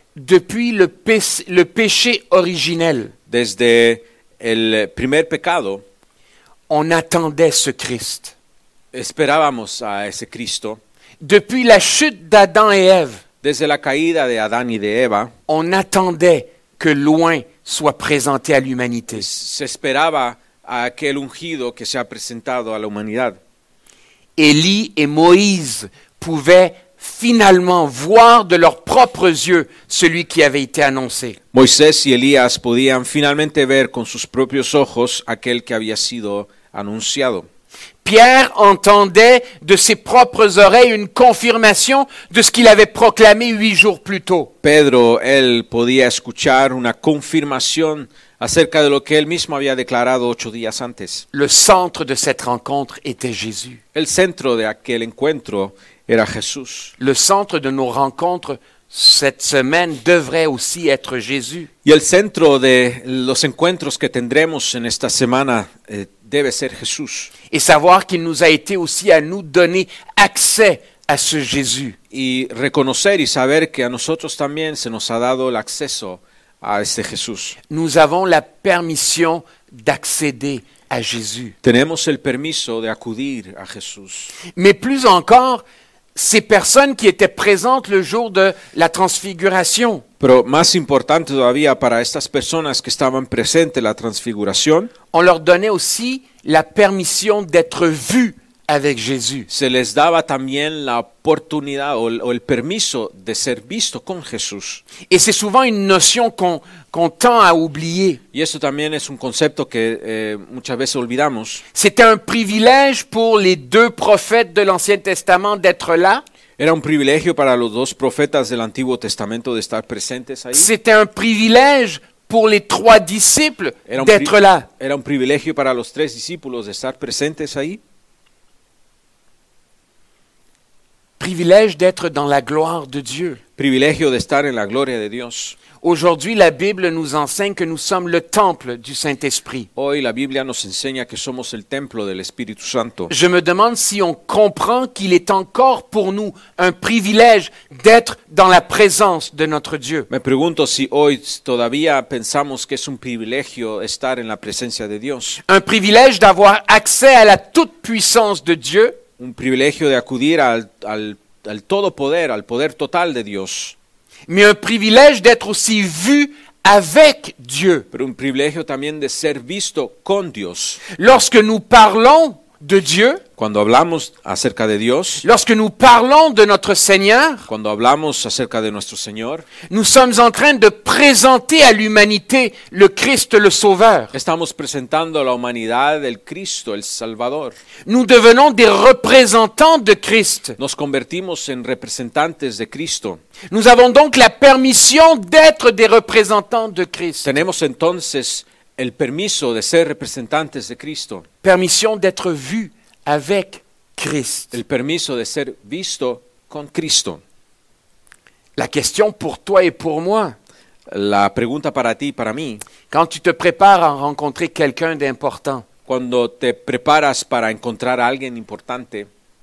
depuis le, pé- le péché originel, Desde el primer pecado on attendait ce Christ. esperábamos a ese Cristo. Depuis la chute d'Adam et Ève, Desde la caída de Adán y de Eva, on attendait que loin soit présenté à l'humanité. se esperaba a aquel ungido que se ha presentado a la humanidad. Élie et Moïse pouvaient finalement voir de leurs propres yeux celui qui avait été annoncé. Moisés y Elías podían finalmente ver con sus propios ojos aquel que había sido anunciado. Pierre entendait de ses propres oreilles une confirmation de ce qu'il avait proclamé huit jours plus tôt. Pedro, él podía escuchar una confirmación acerca de lo que él mismo había declarado ocho días antes. Le centre de cette rencontre était Jésus. El centro de aquel encuentro era Jesús. Le centre de nos rencontres cette semaine devrait aussi être Jésus. Y el centro de los encuentros que tendremos en esta semana eh, debe ser Jesús. Et savoir qu'il nous a été aussi à nous donner accès à ce Jésus. Y reconocer y saber que a nosotros también se nos ha dado el acceso a este Jesús. Nous avons la permission d'accéder à Jésus. Tenemos el permiso de acudir a Jesús. Mais plus encore, ces personnes qui étaient présentes le jour de la transfiguration, Pero más importante todavía para estas personas que estaban presentes en la transfiguración, on leur donnait aussi la permission d'être vus avec Jésus. se les daba también la oportunidad o el, o el permiso de ser visto con Jesús. Et c'est souvent une notion qu'on qu'on tend à oublier. Y esto también es un concepto que eh, muchas veces olvidamos. C'était un privilège pour les deux prophètes de l'Ancien Testament d'être là. Era un privilegio para los dos profetas del Antiguo Testamento de estar presentes ahí. C'était un privilège pour les trois disciples Era un, d'être pri- là. era un privilegio para los tres discípulos de estar presentes ahí. Privilège d'être dans la gloire de Dieu. Privilegio de estar en la gloria de Dios. Aujourd'hui, la Bible nous enseigne que nous sommes le temple du Saint-Esprit. Hoy la Biblia nos enseña que somos el templo del Espíritu Santo. Je me demande si on comprend qu'il est encore pour nous un privilège d'être dans la présence de notre Dieu. Me pregunto si hoy todavía pensamos que es un privilegio estar en la presencia de Dios. Un privilège d'avoir accès à la toute-puissance de Dieu, Un privilegio de acudir al, al, al todo poder, al poder total de Dios. mais un privilège d'être aussi vu avec Dieu. Pero un privilegio también de ser visto con Dios. Lorsque nous parlons de Dieu, Cuando hablamos acerca de Dios, lorsque nous parlons de notre Seigneur, cuando hablamos acerca de nuestro Señor, nous sommes en train de présenter à l'humanité le Christ le Sauveur. estamos presentando a la humanidad el Cristo, el Salvador. Nous devenons des représentants de Christ. Nos convertimos en representantes de Cristo. Nous avons donc la permission d'être des représentants de Christ. Tenemos entonces el permiso de ser representantes de Cristo, Permission d'être vus avec Christ. el permiso de ser visto con Cristo. La question pour toi et pour moi, La pregunta para ti y para mí, quand tu te prépares à rencontrer quelqu'un d'important, cuando te preparas para encontrar a alguien importante,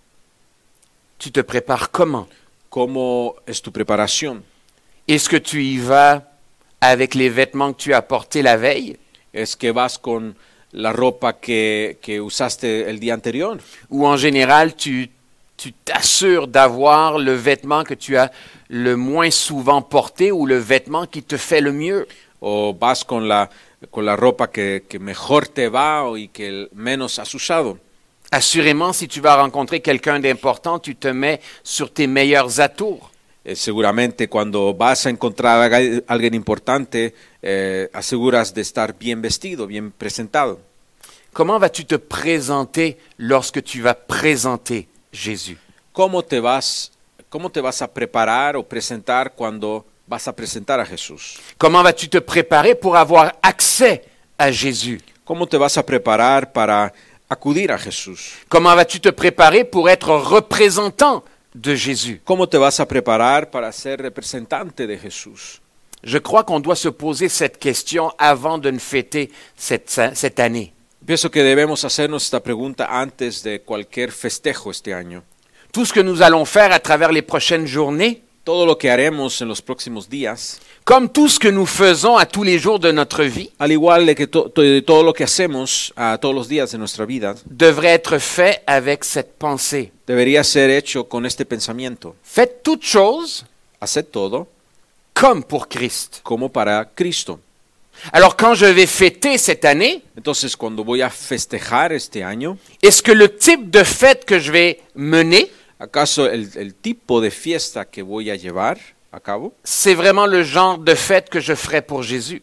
tu te prépares comment? ¿cómo es tu preparación? Est-ce que tu y vas avec les vêtements que tu as portés la veille? ¿Es que vas con la ropa que, que usaste el día anterior? Ou en général, tu tu t'assures d'avoir le vêtement que tu as le moins souvent porté ou le vêtement qui te fait le mieux? ¿O vas con la, con la ropa que, que mejor te va y que menos has usado? Assurément, si tu vas rencontrer quelqu'un d'important, tu te mets sur tes meilleurs atours. Eh, seguramente cuando vas a encontrar a gal- alguien importante, eh, aseguras de estar bien vestido, bien presentado. Comment vas-tu te présenter lorsque tu vas présenter Jésus? ¿Cómo te vas, cómo te vas a preparar o presentar cuando vas a presentar a Jesús? Comment vas-tu te préparer pour avoir accès à Jésus? ¿Cómo te vas a preparar para acudir a Jesús? Comment vas-tu te préparer pour être représentant de Jésus? ¿Cómo te vas a preparar para ser representante de Jesús? Je crois qu'on doit se poser cette question avant de ne fêter cette, cette année. Pienso que debemos hacernos esta pregunta antes de cualquier festejo este año. Tout ce que nous allons faire à travers les prochaines journées, todo lo que haremos en los próximos días, comme tout ce que nous faisons à tous les jours de notre vie, al igual de que to- to- de todo lo que hacemos a todos los días de nuestra vida, devrait être fait avec cette pensée. debería ser hecho con este pensamiento. Faites toutes choses Haced todo comme pour Christ. como para Cristo. Alors quand je vais fêter cette année, Entonces, cuando voy a festejar este año, est-ce que le type de fête que je vais mener, ¿acaso el, el tipo de fiesta que voy a llevar a cabo c'est vraiment le genre de fête que je ferai pour Jésus?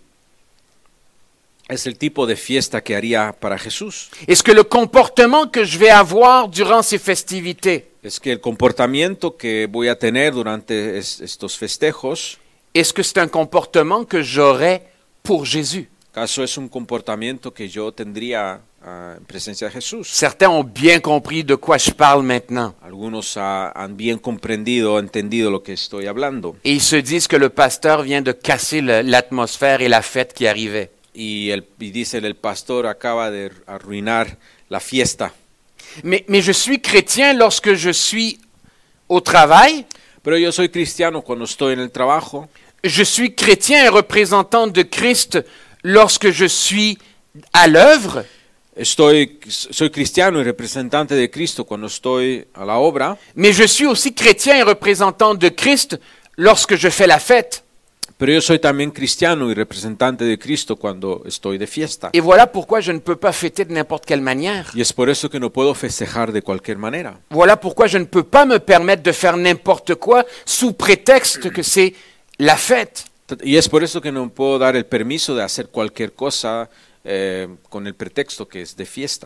es el tipo de fiesta que haría para Jesús? Est-ce que le comportement que je vais avoir durant ces festivités, Es que el comportamiento que voy a tener durante es- estos festejos, est-ce que c'est un comportement que j'aurai pour Jésus? ¿acaso es un comportamiento que yo tendría ah, en presencia de Jesús? Certains ont bien compris de quoi je parle maintenant. Algunos ah, han bien comprendido, entendido lo que estoy hablando. Et ils se disent que le pasteur vient de casser le- l'atmosphère et la fête qui arrivait. Y, el, y dicen, el pastor acaba de arruinar la fiesta. Mais, mais je suis chrétien lorsque je suis au travail. Pero yo soy cristiano cuando estoy en el trabajo. Je suis chrétien et représentant de Christ lorsque je suis à l'œuvre. Estoy, soy cristiano y representante de Cristo cuando estoy a la obra. Mais je suis aussi chrétien et représentant de Christ lorsque je fais la fête. Pero yo soy también cristiano y representante de Cristo cuando estoy de fiesta. Et voilà pourquoi je ne peux pas fêter de n'importe quelle manière. Y es por eso que no puedo festejar de cualquier manera. Voilà pourquoi je ne peux pas me permettre de faire n'importe quoi sous prétexte que c'est la fête. Y es por eso que no puedo dar el permiso de hacer cualquier cosa eh, con el pretexto que es de fiesta.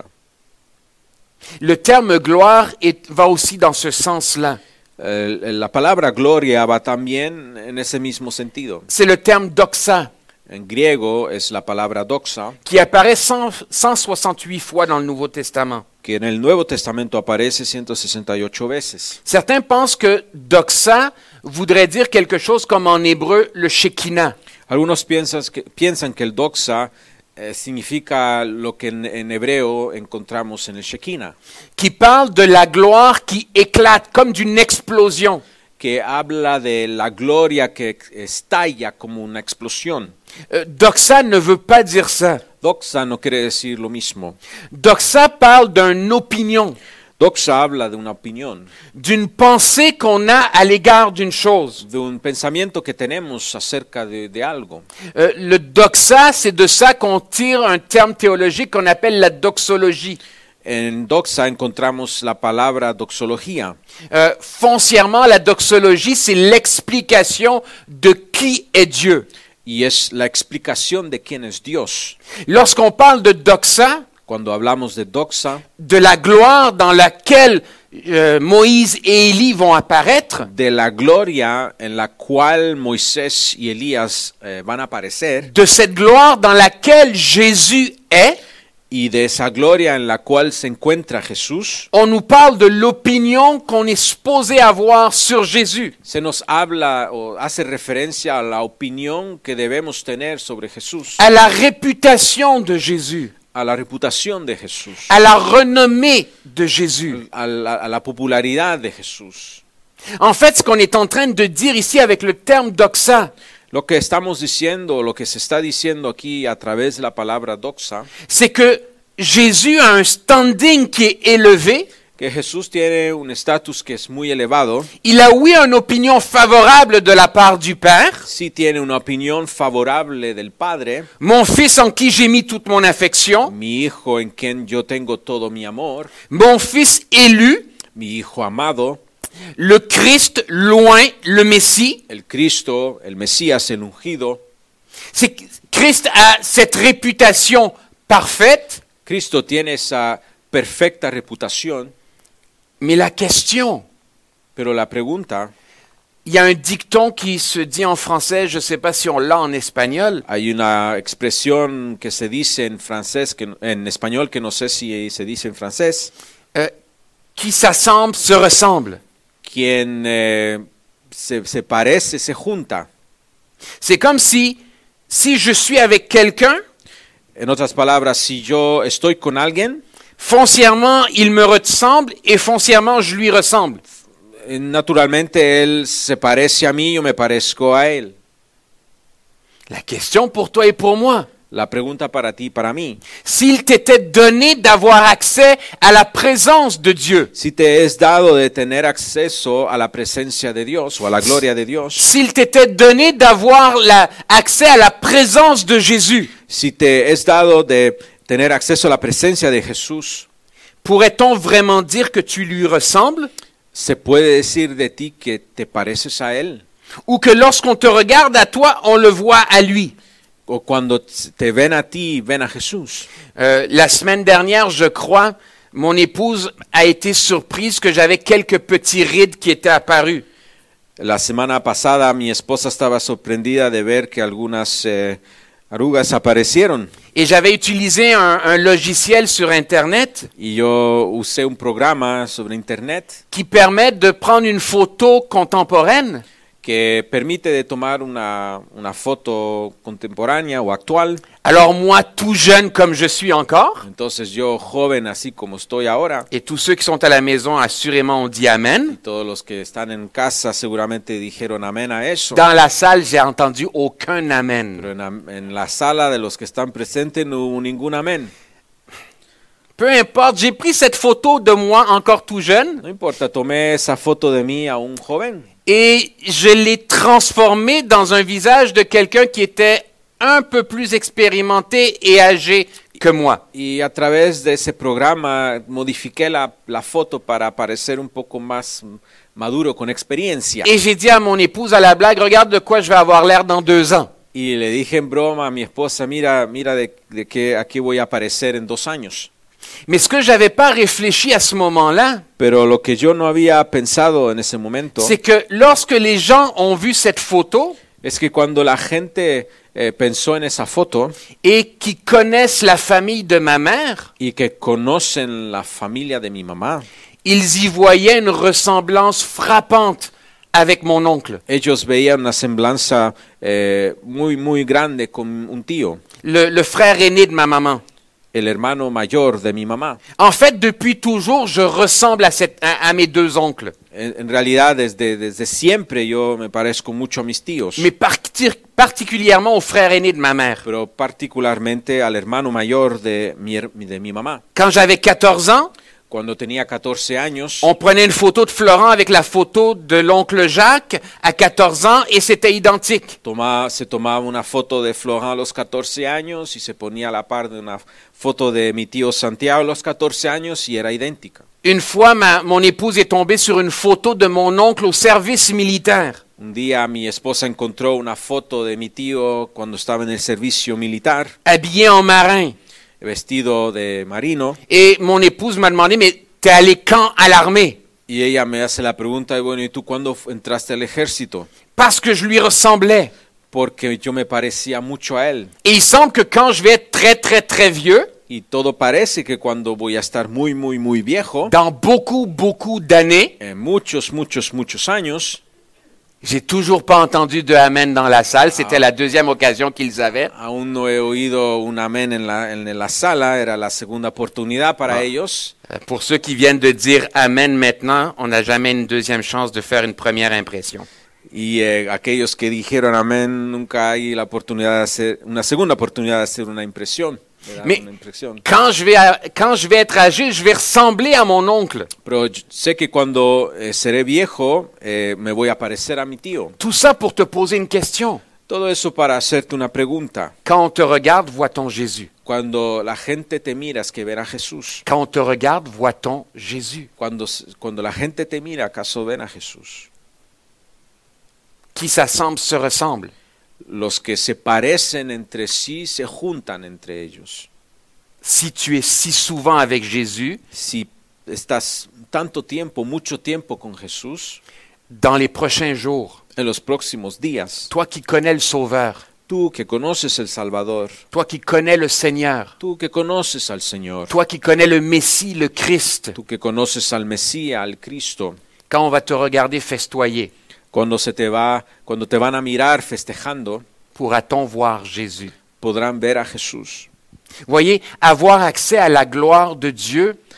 Le terme gloire est- va aussi dans ce sens-là. El- la palabra gloria va también en ese mismo sentido. C'est le terme doxa En griego es la palabra doxa, qui apparaît cent, cent soixante-huit fois dans le Nouveau Testament. que en el Nuevo Testamento aparece ciento sesenta y ocho veces. Certains pensent que doxa voudrait dire quelque chose comme en hébreu le Shekinah. Algunos piensan que, piensan que el doxa eh, significa lo que en, en hebreo encontramos en el Shekinah, Qui parle de la gloire qui éclate comme d'une explosion. que habla de la gloria que estalla como una explosión. Euh, doxa ne veut pas dire ça. Doxa no quiere decir lo mismo. Doxa parle d'une opinion, Doxa habla de una opinión, d'une pensée qu'on a à l'égard d'une chose. de un pensamiento que tenemos acerca de, de algo. Euh, le doxa, c'est de ça qu'on tire un terme théologique qu'on appelle la doxologie. En doxa encontramos la palabra doxología. Euh, foncièrement, la doxologie, c'est l'explication de qui est Dieu. Y es la explicación de quién es Dios. Lorsqu'on parle de doxa, Cuando hablamos de doxa, de la gloire dans laquelle euh, Moïse et Élie vont apparaître, de la gloria en la cual Moisés y Elías eh, van a aparecer, de cette gloire dans laquelle Jésus est, y de esa gloria en la cual se encuentra Jesús, on nous parle de l'opinion qu'on est supposé avoir sur Jésus. se nos habla o hace referencia a la opinión que debemos tener sobre Jesús, À la réputation de Jésus, a la reputación de Jesús, à la renommée de Jésus. a la, a la popularidad de Jesús. En fait, ce qu'on est en train de dire ici avec le terme doxa, Lo que estamos diciendo, lo que se está diciendo aquí a través de la palabra doxa, c'est que Jésus a un standing qui est élevé. que Jesús tiene un estatus que es muy elevado, Il a, oui, une opinion favorable de la part du Père. sí tiene una opinión favorable del Padre, Mon fils en qui j'ai mis toute mon affection. mi hijo en quien yo tengo todo mi amor, Mon fils élu. mi hijo amado, Le Christ, loin, le Messie. el Cristo, el Mesías, el ungido. C'est Christ a cette réputation parfaite. Cristo tiene esa perfecta reputación, Mais la question, pero la pregunta, il y a un dicton qui se dit en français, je ne sais pas si on l'a en espagnol. hay una expresión que se dice en francés, que, en español, que no sé si se dice en francés, Euh, qui s'assemble se ressemble. quien eh, se, se parece, se junta. C'est comme si, si je suis avec quelqu'un, En otras palabras, si yo estoy con alguien, foncièrement il me ressemble et foncièrement je lui ressemble. Eh, Naturalmente él se parece a mí, yo me parezco a él. La question pour toi et pour moi, La pregunta para ti y para mí, s'il t'était donné d'avoir accès à la présence de Dieu, si te es dado de tener acceso a la presencia de Dios o a la gloria de Dios, s'il t'était donné d'avoir la- accès à la présence de Jésus, si te es dado de tener acceso a la presencia de Jesús, pourrait-on vraiment dire que tu lui ressembles? ¿se puede decir de ti que te pareces a él? Ou que lorsqu'on te regarde à toi, on le voit à lui? O cuando te ven a ti, ven a Jesús. Euh, la semaine dernière, je crois, mon épouse a été surprise que j'avais quelques petits rides qui étaient apparus. La semana pasada mi esposa estaba sorprendida de ver que algunas eh, arrugas aparecieron Et j'avais utilisé un, un logiciel sur Internet y yo usé un programa sobre internet qui permet de prendre une photo contemporaine que permite de tomar una, una foto contemporánea o actual. Alors moi, tout jeune comme je suis encore, Entonces yo, joven así como estoy ahora, et tous ceux qui sont à la maison assurément ont dit y Amen. todos los que están en casa seguramente dijeron amén a eso. Dans la salle, j'ai entendu aucun Amen. Pero en la, en la sala de los que están presentes no hubo ningún amén. Peu importe, j'ai pris cette photo de moi encore tout jeune No importa, tomé esa foto de mí a un joven et je l'ai transformée dans un visage de quelqu'un qui était un peu plus expérimenté et âgé que moi. y a través de ese programa modifiqué la, la foto para parecer un poco más maduro, con experiencia. Et j'ai dit à mon épouse à la blague, regarde de quoi je vais avoir l'air dans deux ans. Y le dije en broma a mi esposa, mira, mira de, de qué aquí voy a aparecer en dos años. Mais ce que je n'avais pas réfléchi à ce moment-là, Pero lo que yo no había pensado en ese momento c'est que lorsque les gens ont vu cette photo es que cuando la gente eh, pensó en esa foto et qui connaissent la famille de ma mère, y que conocen la familia de mi mamá, ils y voyaient une ressemblance frappante avec mon oncle, ellos veían una semblanza eh, muy, muy grande con un tío, le, le frère aîné de ma maman. el hermano mayor de mi mamá. En fait, depuis toujours, je ressemble à, cette, à, à mes deux oncles, En, en realidad, desde, desde siempre yo me parezco mucho a mis tíos, mais partir- particulièrement au frère aîné de ma mère. pero particularmente al hermano mayor de mi, her- de mi mamá. Quand j'avais quatorze ans, Cuando tenía catorce años, on prenait une photo de Florent avec la photo de l'oncle Jacques à quatorze ans et c'était identique. toma- se tomaba una foto de Florent a los catorce años y se ponía a la par de una foto de mi tío Santiago a los catorce años y era idéntica. Une fois, ma, mon épouse est tombée sur une photo de mon oncle au service militaire. Un día mi esposa encontró una foto de mi tío cuando estaba en el servicio militar, Habillé en marin. vestido de marino, Et mon épouse m'a demandé, mais t'es allé quand à l'armée? y ella me hace la pregunta, y bueno, ¿y tú cuándo fu- entraste al ejército? Parce que je lui ressemblais. Porque yo me parecía mucho a él. Et il semble que quand je vais être très, très, très vieux, Y todo parece que cuando voy a estar muy, muy, muy viejo, dans beaucoup, beaucoup d'années, en muchos, muchos, muchos años, j'ai toujours pas entendu de Amen dans la salle. C'était la deuxième occasion qu'ils avaient. aún no he oído un amén en la, en la sala, era la segunda oportunidad para Ah. ellos. Euh, Pour ceux qui viennent de dire Amen maintenant, on n'a jamais une deuxième chance de faire une première impression. Y eh, aquellos que dijeron amén, nunca hay la oportunidad de hacer, una segunda oportunidad de hacer una impresión. de dar Mais- una impresión. Quand je vais, à- quand je vais être âgé, je vais ressembler à mon oncle. Pero yo sé que cuando eh, seré viejo, eh, me voy a parecer a mi tío. Tout ça pour te poser une question. Todo eso para hacerte una pregunta. Quand on te regarde, voit-on Jésus? Cuando la gente te mira, es que ven a Jesús. Quand on te regarde, voit-on Jésus? Cuando, s- cuando la gente te mira, ¿acaso ven a Jesús? Qui s'assemble se ressemble. Los que se parecen entre sí se juntan entre ellos. Si tu es si souvent avec Jésus, Si estás tanto tiempo, mucho tiempo con Jesús, dans les prochains jours, en los próximos días, toi qui connais le Sauveur, tú que conoces el Salvador, toi qui connais le Seigneur, tú que conoces al Señor, toi qui connais le Messie, le Christ, tú que conoces al Mesías, al Cristo, quand on va te regarder festoyer, cuando se te va, cuando te van a mirar festejando, pourra-t-on voir Jésus? podrán ver a Jesús. Voyez, avoir accès à la gloire de Dieu,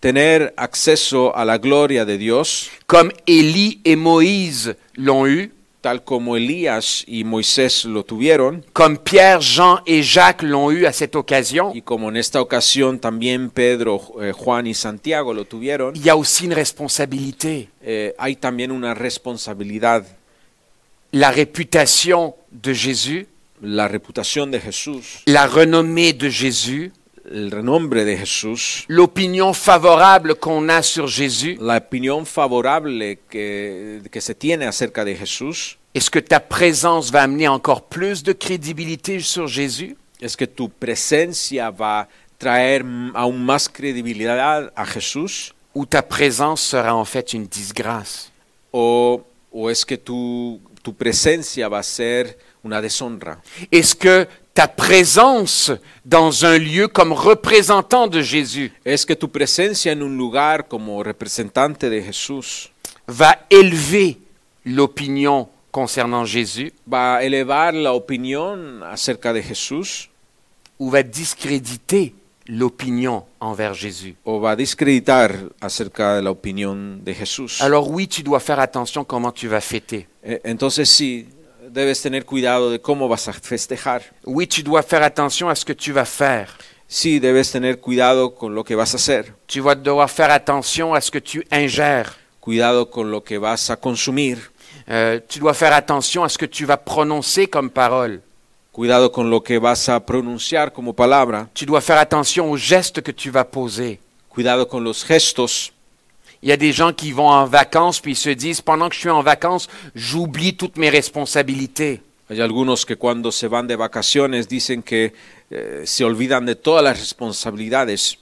tener acceso a la gloria de Dios, comme Élie et Moïse l'ont eu, tal como Elías y Moisés lo tuvieron, comme Pierre, Jean et Jacques l'ont eu à cette occasion, y como en esta ocasión también Pedro, eh, Juan y Santiago lo tuvieron, il y a aussi une responsabilité. eh, hay también una responsabilidad. La réputation de Jésus, La reputación de Jesús, la renommée de Jésus, el renombre de Jesús, l'opinion favorable qu'on a sur Jésus. la opinión favorable que, que se tiene acerca de Jesús, Est-ce que ta présence va amener encore plus de crédibilité sur Jésus? es que tu presencia va a traer aún más credibilidad a Jesús, Ou ta présence sera en fait une disgrâce? o, o es que tu, tu presencia va a ser una deshonra. Est-ce que ta présence dans un lieu comme représentant de Jésus Es que tu presencia en un lugar como representante de Jesús va élever l'opinion concernant Jésus va a elevar la opinión acerca de Jesús ou va discréditer l'opinion envers Jésus? o va a discreditar acerca de la opinión de Jesús. Alors oui, tu dois faire attention comment tu vas fêter. Eh, Entonces sí, debes tener cuidado de cómo vas a festejar. Oui, tu dois faire attention à ce que tu vas faire. Sí, debes tener cuidado con lo que vas a hacer, Tu vas devoir faire attention à ce que tu ingères. cuidado con lo que vas a consumir, Euh, tu dois faire attention à ce que tu vas prononcer comme parole. cuidado con lo que vas a pronunciar como palabra, Tu dois faire attention aux gestes que tu vas poser. cuidado con los gestos. Il y a des gens qui vont en vacances puis ils se disent, pendant que je suis en vacances, j'oublie toutes mes responsabilités. Hay algunos que cuando se van de vacaciones dicen que eh, se olvidan de todas las responsabilidades.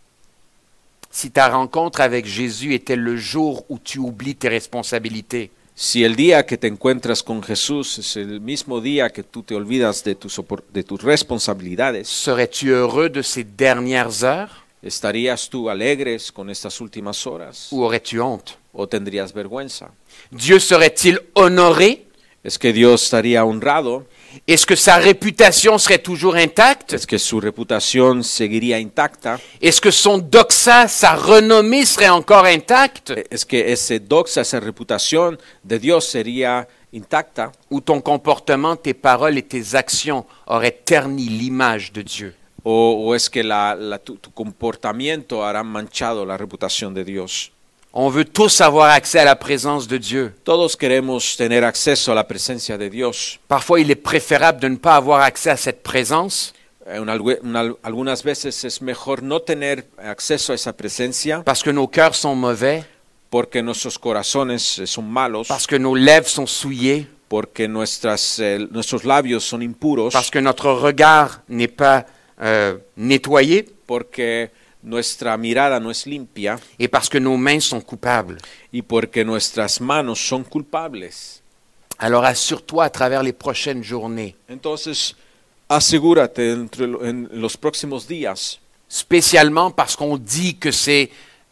Si ta rencontre avec Jésus était le jour où tu oublies tes responsabilités, Si el día que te encuentras con Jesús es el mismo día que tú te olvidas de tus, opor- de tus responsabilidades, serais-tu heureux de ces dernières heures ¿estarías tú alegres con estas últimas horas ou aurais-tu honte? o tendrías vergüenza? Dieu serait-il honoré? ¿Es que Dios estaría honrado? Est-ce que sa réputation serait toujours intacte? ¿Es que su reputación seguiría intacta? Est-ce que son doxa, sa renommée serait encore intacte? ¿Es que ese doxa, esa reputación de Dios sería intacta? Ou ton comportement, tes paroles et tes actions auraient terni l'image de Dieu? ¿O, o es que la, la- tu, tu comportamiento hará manchado la reputación de Dios? On veut tous avoir accès à la présence de Dieu. Todos queremos tener acceso a la presencia de Dios. Parfois, il est préférable de ne pas avoir accès à cette présence Eh, un algu- un- algunas veces es mejor no tener acceso a esa presencia parce que nos cœurs sont mauvais, porque nuestros corazones eh, son malos, parce que nos lèvres sont souillées, porque nuestras, eh, nuestros labios son impuros, parce que notre regard n'est pas euh, nettoyé porque nuestra mirada no es limpia et parce que nos mains sont coupables. y porque nuestras manos son culpables. Alors assure-toi à travers les prochaines journées, Entonces, asegúrate entre lo- en los próximos días, spécialement parce qu'on dit que c'est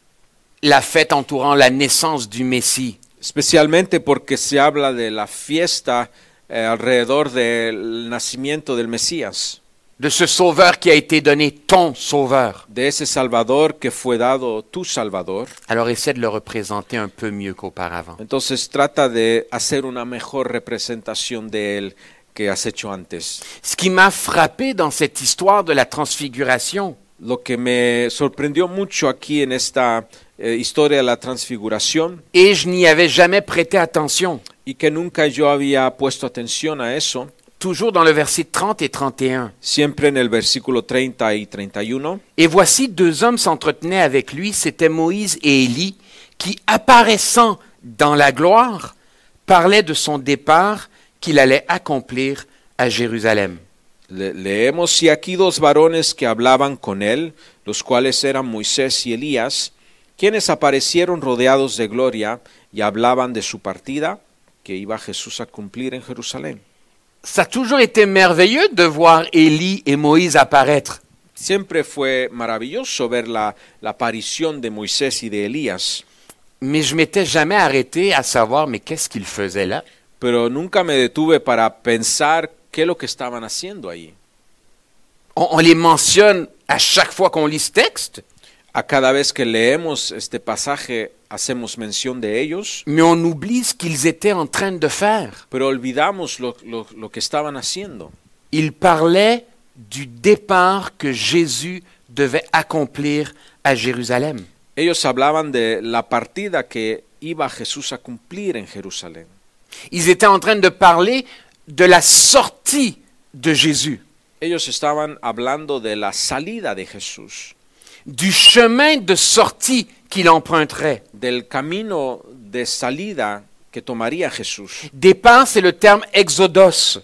la fête entourant la naissance du Messie. especialmente porque se habla de la fiesta eh, alrededor del nacimiento del Mesías, De ce sauveur qui a été donné ton sauveur. de ese Salvador que fue dado tu Salvador. Alors essaie de le représenter un peu mieux qu'auparavant. Entonces trata de hacer una mejor representación de él que has hecho antes. Ce qui m'a frappé dans cette histoire de la transfiguration, Lo que me sorprendió mucho aquí en esta eh, historia de la transfiguración et je n'y avais jamais prêté attention, y que nunca yo había puesto atención a eso, toujours dans le verset trente et trente et un. siempre en el versículo treinta y treinta y uno. Et voici deux hommes s'entretenaient avec lui, c'étaient Moïse et Élie, qui, apparaissant dans la gloire, parlaient de son départ qu'il allait accomplir à Jérusalem. Le- leemos, y aquí dos varones que hablaban con él, los cuales eran Moisés y Elías, quienes aparecieron rodeados de gloria y hablaban de su partida que iba Jesús a cumplir en Jerusalén. Ça a toujours été merveilleux de voir Élie et Moïse apparaître. Siempre fue maravilloso ver la, la aparición de Moisés y de Elías, Mais je m'étais jamais arrêté à savoir, mais qu'est-ce qu'ils faisaient là? pero nunca me detuve para pensar qué es lo que estaban haciendo allí. On, on les mentionne à chaque fois qu'on lit ce texte. a cada vez que leemos este pasaje hacemos mención de ellos, mais on oublie ce qu'ils étaient en train de faire. pero olvidamos lo, lo, lo que estaban haciendo. Ils parlaient du départ que Jésus devait accomplir à Jérusalem. Ellos hablaban de la partida que iba Jesús a cumplir en Jerusalén. Ils étaient en train de parler de la sortie de Jésus, Ellos estaban hablando de la salida de Jesús, du chemin de sortie qu'il emprunterait. del camino de salida que tomaría Jesús. Départ, c'est le terme exodos.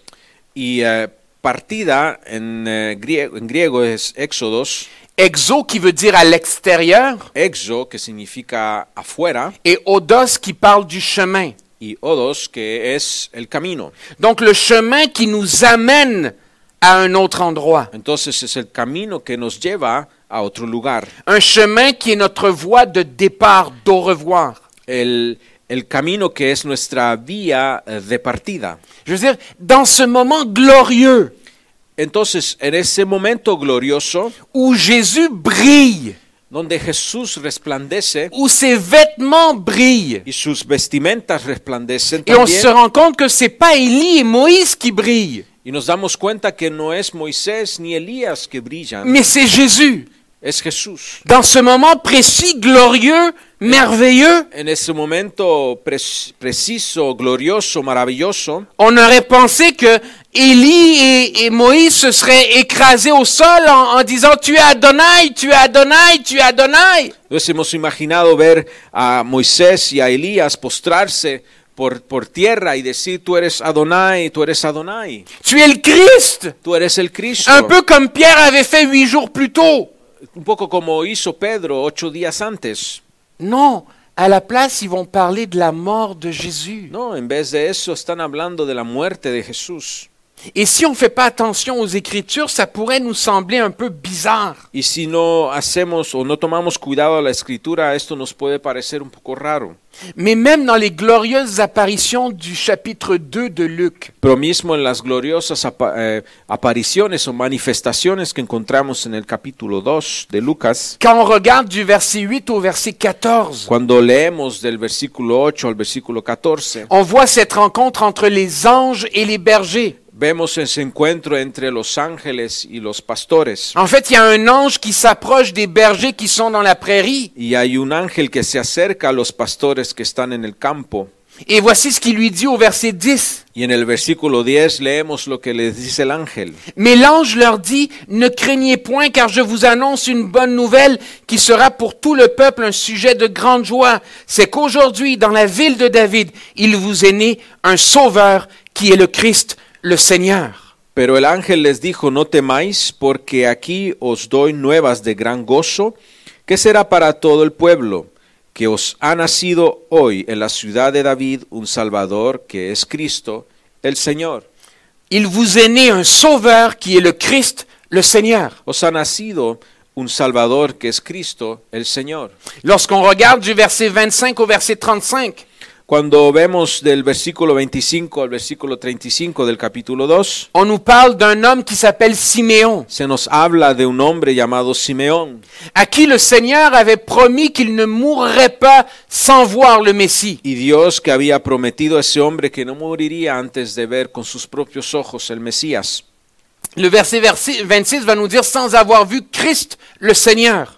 Y eh, partida en, eh, griego, en griego es éxodos, Exo qui veut dire à l'extérieur exo que significa afuera et odos qui parle du chemin. y odos que es el camino. Donc le chemin qui nous amène à un autre endroit. Entonces es el camino que nos lleva a otro lugar. Un chemin qui est notre voie de départ, d'au revoir. El, el camino que es nuestra vía eh, de partida. Je veux dire, dans ce moment glorieux Entonces, en ese momento glorioso, où Jésus brille, donde Jesús resplandece où ses vêtements brillent, y sus vestimentas resplandecen et on también, se rend compte que c'est pas Élie et Moïse qui brillent, y nos damos cuenta que no es Moisés ni Elías que brillan, mais c'est Jésus. es Jesús. Dans ce moment précis, glorieux, merveilleux, En ese momento pre- preciso, glorioso, maravilloso, on aurait pensé que Élie et, et Moïse se seraient écrasés au sol en, en disant « Tu es Adonai, tu es Adonai, tu es Adonai ». nos hemos imaginado ver a Moisés y a Elías postrarse por, por tierra y decir, tú eres Adonai, tú eres Adonai, Tu es le Christ, tú eres el Cristo. un peu comme Pierre avait fait huit jours plus tôt. Un poco como hizo Pedro ocho días antes. Non, à la place, ils vont parler de la mort de Jésus. No, en vez de eso están hablando de la muerte de Jesús. Et si on ne fait pas attention aux Écritures, ça pourrait nous sembler un peu bizarre. Y si no hacemos o no tomamos cuidado a la escritura, esto nos puede parecer un poco raro. Mais même dans les glorieuses apparitions du chapitre deux de Luc, Pero mismo en las gloriosas apa- eh, apariciones o manifestaciones que encontramos en el capítulo dos de Lucas, quand on regarde du verset huit au verset quatorze, cuando leemos del versículo ocho al versículo catorce, on voit cette rencontre entre les anges et les bergers. vemos ese encuentro entre los ángeles y los pastores. En fait, il y a un ange qui s'approche des bergers qui sont dans la prairie. Y hay un ángel que se acerca a los pastores que están en el campo. Et voici ce qu'il lui dit au verset dix. Y en el versículo diez leemos lo que les dice el ángel. Mais l'ange leur dit, ne craignez point, car je vous annonce une bonne nouvelle qui sera pour tout le peuple un sujet de grande joie. C'est qu'aujourd'hui, dans la ville de David, il vous est né un sauveur qui est le Christ, le Seigneur. Pero el ángel les dijo, no temáis, porque aquí os doy nuevas de gran gozo, que será para todo el pueblo, que os ha nacido hoy en la ciudad de David un Salvador, que es Cristo, el Señor. Il vous est né un sauveur qui est le Christ, le Seigneur. Os ha nacido un Salvador, que es Cristo, el Señor. Lorsqu'on regarde du verset vingt-cinq au verset trente-cinq, Cuando vemos del versículo veinticinco al versículo treinta y cinco del capítulo dos, on nous parle d'un homme qui s'appelle Siméon, se nos habla de un hombre llamado Simeón, à qui le Seigneur avait promis qu'il ne mourrait pas sans voir le Messie. y Dios que había prometido a ese hombre que no moriría antes de ver con sus propios ojos el Mesías. Le verset vingt-six va nous dire sans avoir vu Christ le Seigneur.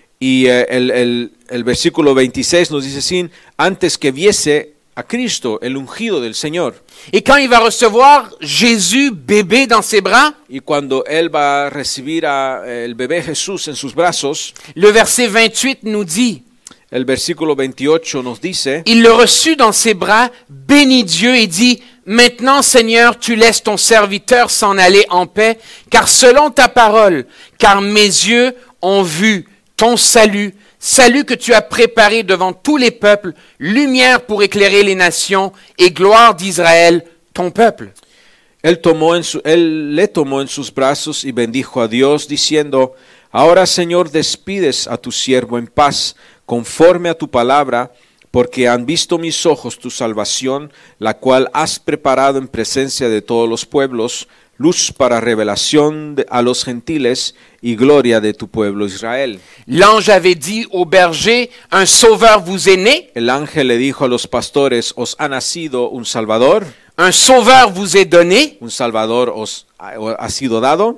Y eh, el, el, el versículo veintiséis nos dice sin antes que viese a Cristo, el ungido del Señor. Et quand il va recevoir Jésus bébé dans ses bras, Y cuando él va a recibir a eh, el bebé Jesús en sus brazos, le verset vingt-huit nous dit, el versículo veintiocho nos dice, il le reçut dans ses bras, bénit Dieu et dit, maintenant Seigneur, tu laisses ton serviteur s'en aller en paix, car selon ta parole, car mes yeux ont vu ton salut, salut que tu as préparé devant tous les peuples, lumière pour éclairer les nations et gloire d'Israël, ton peuple. él, tomó en su, él le tomó en sus brazos y bendijo a Dios diciendo, ahora Señor despides a tu siervo en paz, conforme a tu palabra, porque han visto mis ojos tu salvación, la cual has preparado en presencia de todos los pueblos, luz para revelación de- a los gentiles y gloria de tu pueblo Israel. L'ange avait dit aux bergers, un sauveur vous est né, El ángel le dijo a los pastores, os ha nacido un Salvador, un sauveur vous est donné. un Salvador os ha, ha sido dado.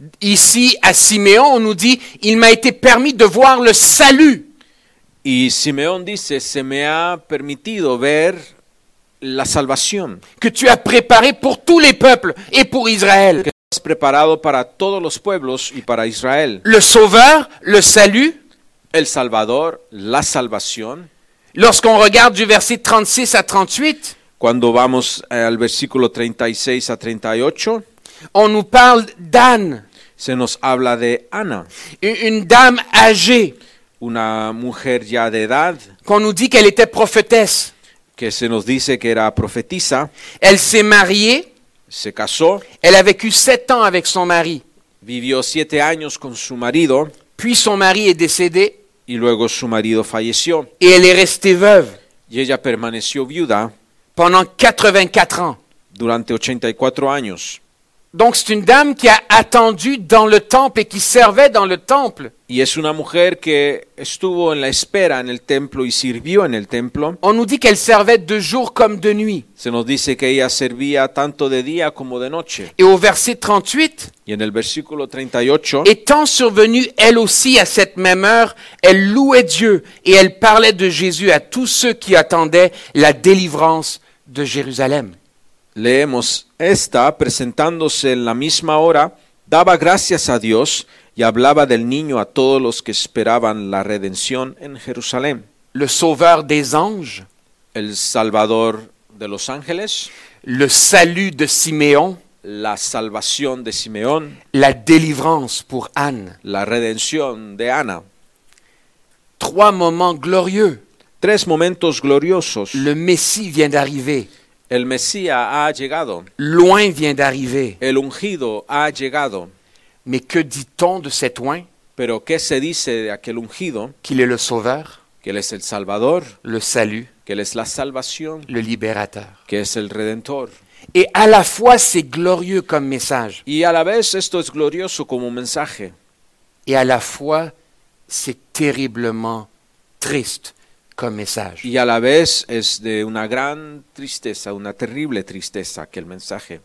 Ici, à Siméon, on nous dit, il m'a été permis de voir le salut. Y Simeón dice, se me ha permitido ver la salvación Que tu as préparé pour tous les peuples et pour Israël. que has preparado para todos los pueblos y para Israel. Le sauveur, le salut. El Salvador, la salvación. Lorsqu'on regarde du verset trente-six à trente-huit, Cuando vamos eh, al versículo treinta y seis a treinta y ocho, on nous parle d'Anne, se nos habla de Ana, une dame âgée, una mujer ya de edad, qu'on nous dit qu'elle était prophétesse. que se nos dice que era profetisa, Elle s'est mariée, se casó, elle a vécu sept ans avec son mari. vivió siete años con su marido Puis son mari est décédé y luego su marido falleció et elle est restée veuve y ella permaneció viuda pendant quatre-vingt-quatre ans. durante ochenta y cuatro años. Donc c'est une dame qui a attendu dans le temple et qui servait dans le temple. Y es una mujer que estuvo en la espera en el templo y sirvió en el templo. On nous dit qu'elle servait de jour comme de nuit. Se nos dice que ella servía tanto de día como de noche. Et au verset trente-huit, Y en el versículo treinta y ocho, étant survenue elle aussi à cette même heure, elle louait Dieu et elle parlait de Jésus à tous ceux qui attendaient la délivrance de Jérusalem. leemos, esta, presentándose en la misma hora, daba gracias a Dios y hablaba del niño a todos los que esperaban la redención en Jerusalén. Le sauveur des anges, El Salvador de los ángeles, le salut de Siméon, la salvación de Simeón, la délivrance pour Anne. la redención de Ana. Trois moments glorieux. Tres momentos gloriosos. Le Messie vient d'arriver. El Mesías ha llegado, Loin vient d'arriver. el ungido ha llegado. Mais que dit-on de cet oint? Pero ¿qué se dice de aquel ungido? Qu'il est le sauveur, Que él es el Salvador, le salut, que él es la salvación, le libérateur. que es el Redentor. Et à la fois, c'est glorieux comme message. Y a la vez esto es glorioso como mensaje. Et à la fois, c'est terriblement triste comme message. Y a la vez es de una gran tristeza, una terrible tristeza aquel mensaje.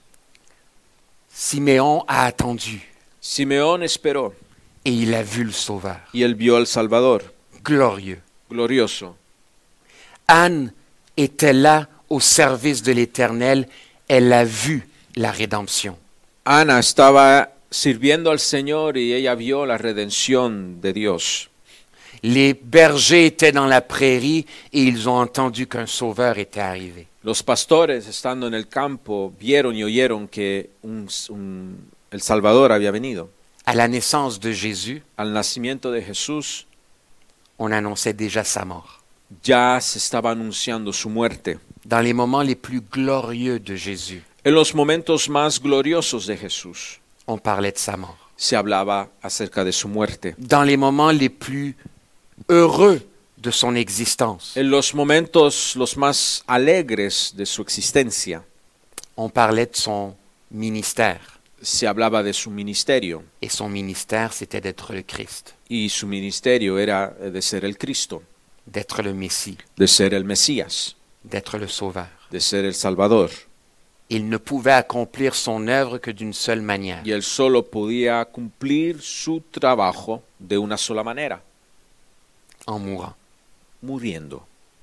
Siméon a attendu Simeón esperó et il a vu le sauveur. y él vio al Salvador, Glorieux. glorioso. Anne était là au service de l'Éternel. Elle a vu la rédemption. Ana estaba sirviendo al Señor y ella vio la redención de Dios. Les bergers étaient dans la prairie et ils ont entendu qu'un sauveur était arrivé. Los pastores, estando en el campo, vieron y oyeron que un, un, el Salvador había venido. À la naissance de Jésus, Al nacimiento de Jesús on annonçait déjà sa mort. ya se estaba anunciando su muerte. Dans les moments les plus glorieux de Jésus, En los momentos más gloriosos de Jesús on parlait de sa mort. se hablaba acerca de su muerte. Dans les moments les plus heureux de son existence, En los momentos los más alegres de su existencia on parlait de son ministère. se hablaba de su ministerio. Et son ministère, c'était d'être le Christ, Y su ministerio era de ser el Cristo, d'être le Messie, de ser el Mesías, d'être le Sauveur. de ser el Salvador. Il ne pouvait accomplir son œuvre que d'une seule manière, Y él solo podía cumplir su trabajo de una sola manera, en mourant. muriendo.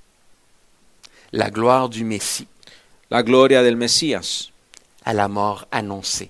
La gloire du Messie La gloria del Mesías à la mort annoncée.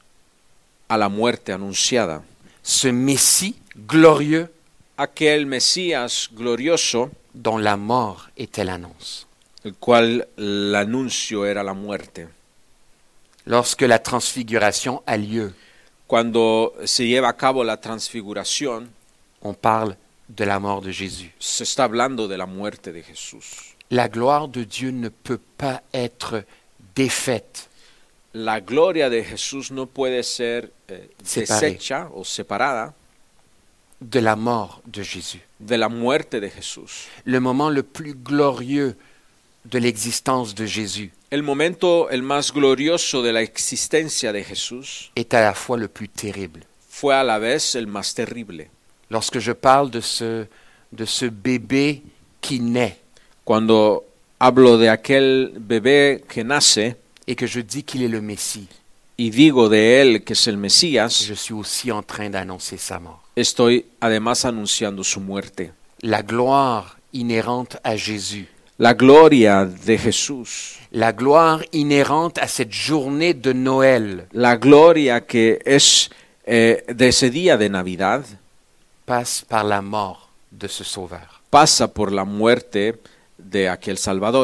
a la muerte anunciada. Ce Messie glorieux Aquel Mesías glorioso, dont la mort était l'annonce. el cual el anuncio era la muerte. Lorsque la transfiguration a lieu, Cuando se lleva a cabo la transfiguración, on parle de la mort de Jésus. se está hablando de la muerte de Jesús. La gloire de Dieu ne peut pas être défaite. La gloria de Jesús no puede ser eh, Separé. deshecha o separada De la mort de Jésus. de la muerte de Jesús. Le moment le plus glorieux de l'existence de Jésus El momento el más glorioso de la existencia de Jesús est à la fois le plus terrible. fue a la vez el más terrible. Lorsque je parle de ce, de ce bébé qui naît Cuando hablo de aquel bebé que nace et que je dis qu'il est le Messie, y digo de él que es el Mesías, je suis aussi en train d'annoncer sa mort. estoy además anunciando su muerte. La gloire inhérente à Jésus, La gloria de Jesús, la gloire inhérente à cette journée de Noël la gloria que es eh, de ese día de Navidad, passe par la mort de ce Sauveur. pasa por la muerte de aquel Salvador.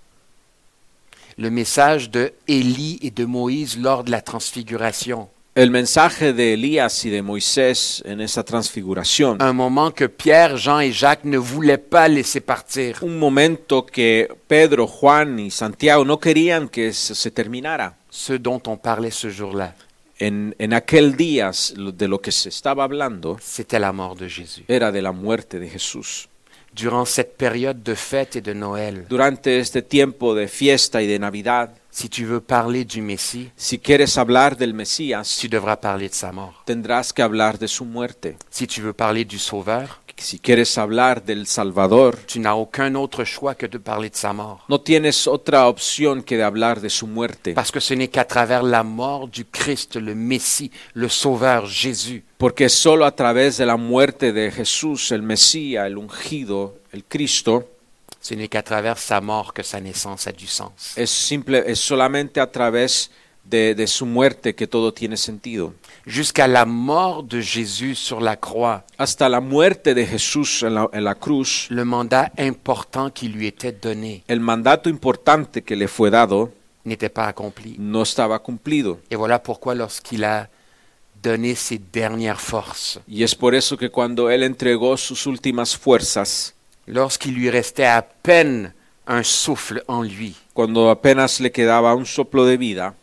Le message de Élie et de Moïse lors de la transfiguration, El mensaje de Elías y de Moisés en esa transfiguración, un moment que Pierre, Jean et Jacques ne voulaient pas laisser partir. un momento que Pedro, Juan y Santiago no querían que se, se terminara. Ce dont on parlait ce jour-là, En, en aquel día de lo que se estaba hablando c'était la mort de Jésus. era de la muerte de Jesús. Durant cette période de fête et de Noël, Durante este tiempo de fiesta y de Navidad, si tu veux parler du Messie, si quieres hablar del Mesías, tu devras parler de sa mort. tendrás que hablar de su muerte. Si tu veux parler du Sauveur, Si quieres hablar del Salvador, tu n'as aucun autre choix que de parler de sa mort. no tienes otra opción que de hablar de su muerte. Parce que ce n'est qu'à travers la mort du Christ, le Messie, le Sauveur, Jésus, Porque solo a través de la muerte de Jesús, el Mesías, el ungido, el Cristo, ce n'est qu'à travers sa mort que sa naissance a du sens. es, simple, es solamente a través de, de su muerte que todo tiene sentido. Jusqu'à la mort de Jésus sur la croix, Hasta la muerte de Jesús en la, en la cruz, le mandat important qui lui était donné el mandato importante que le fue dado n'était pas accompli. no estaba cumplido. Et voilà pourquoi lorsqu'il a donné ses dernières forces, Y es por eso que cuando Él entregó sus últimas fuerzas, lorsqu'il lui restait à peine un souffle en lui, cuando apenas le quedaba un soplo de vida,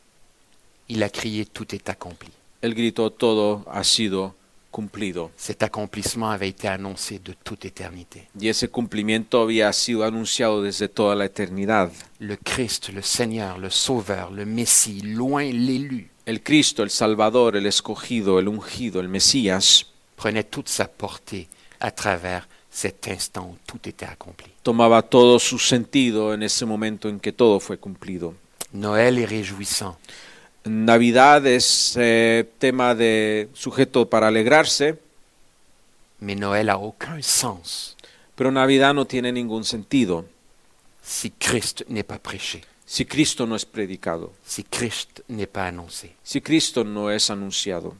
il a crié « Tout est accompli ». Él gritó: todo ha sido cumplido. Cet accomplissement avait été annoncé de toute éternité. Y ese cumplimiento había sido anunciado desde toda la eternidad. Le Christ, le Seigneur, le Sauveur, le Messie, loin l'élu, El Cristo, el Salvador, el escogido, el ungido, el Mesías, prenait toute sa portée à travers cet instant où tout était accompli. tomaba todo su sentido en ese momento en que todo fue cumplido. Noël est réjouissant, Navidad es eh, tema de sujeto para alegrarse, mais Noël n'a aucun sens pero Navidad no tiene ningún sentido si Christ n'est pas prêché, si Cristo no es predicado, si Christ n'est pas annoncé. si Cristo no es anunciado.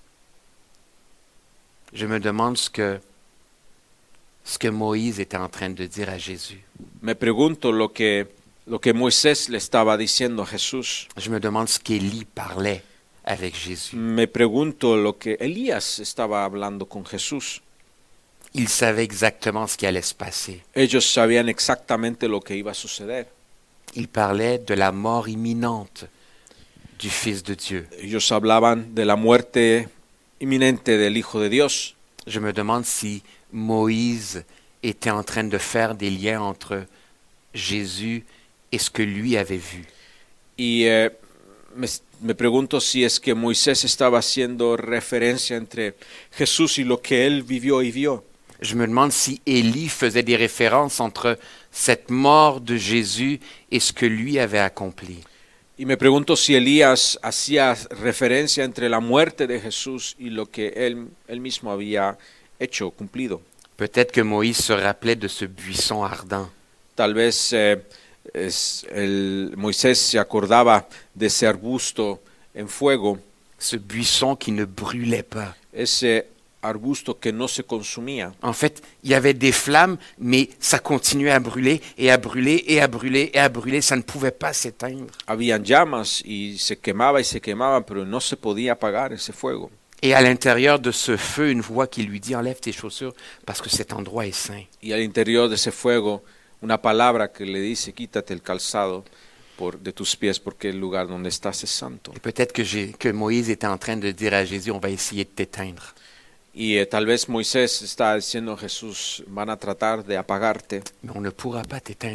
Je me demande ce que, ce que Moïse était en train de dire à Jésus. Me pregunto lo que, lo que Moisés le estaba diciendo a Jesús. Je me demande ce qu'Élie parlait avec Jésus. Me pregunto lo que Elías estaba hablando con Jesús. Il savait exactement ce qui allait se passer. Ellos sabían exactamente lo que iba a suceder. Il parlait de la mort imminente du Fils de Dieu. Ellos hablaban de la muerte inminente del Hijo de Dios. Je me demande si Moïse était en train de faire des liens entre Jésus et ce que lui avait vu. Y eh, me, me pregunto si es que Moisés estaba haciendo referencia entre Jesús y lo que él vivió y vio. Je me demande si Élie faisait des références entre cette mort de Jésus et ce que lui avait accompli. Y me pregunto si Elías hacía referencia entre la muerte de Jesús y lo que él, él mismo había hecho, cumplido. Peut-être que Moïse se rappelait de ce buisson ardent. Tal vez eh, es el, Moisés se acordaba de ese arbusto en fuego, Ce buisson qui ne brûlait pas. ese arbusto que no se consumía. En fait, il y avait des flammes, mais ça continuait à brûler et à brûler et à brûler et à brûler. Ça ne pouvait pas s'éteindre. Habían llamas y se quemaba y se quemaba, pero no se podía apagar ese fuego. Et à l'intérieur de ce feu, une voix qui lui dit « Enlève tes chaussures parce que cet endroit est saint. Y al interior de ese fuego, una palabra que le dice: quítate el calzado por, de tus pies, porque el lugar donde estás es santo. » Et peut-être que, j'ai, que Moïse était en train de dire à Jésus « On va essayer de t'éteindre. Y eh, tal vez Moisés está diciendo a Jesús: van a tratar de apagarte, Mais on ne pourra pas t'éteindre.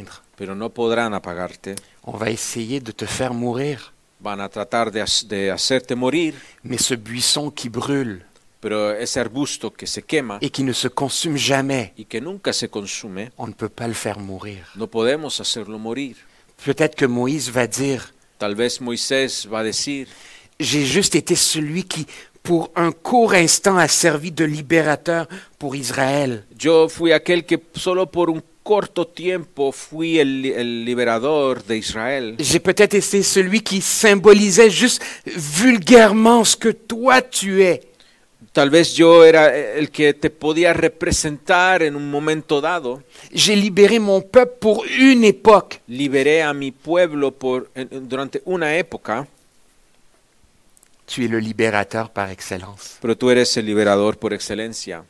pero no podrán apagarte. On va essayer de te faire mourir. Van a tratar de, ha- de hacerte morir, Mais ce buisson qui brûle pero ese arbusto que se quema et qui ne se consume jamais, y que nunca se consume, on ne peut pas le faire mourir. no podemos hacerlo morir. Peut-être que Moïse va dire, Tal vez Moisés va a decir, j'ai juste été celui qui, pour un court instant, a servi de libérateur pour Israël. yo fui aquel que solo por un corto tiempo fui el, el liberador de Israel. J'ai peut-être été celui qui symbolisait juste vulgairement ce que toi tu es. Tal vez yo era el que te podía representar en un momento dado. J'ai libéré mon peuple pour une époque. Liberé a mi pueblo por, en- en- durante una época, Tu es le libérateur par excellence. pero tú eres el liberador por excelencia.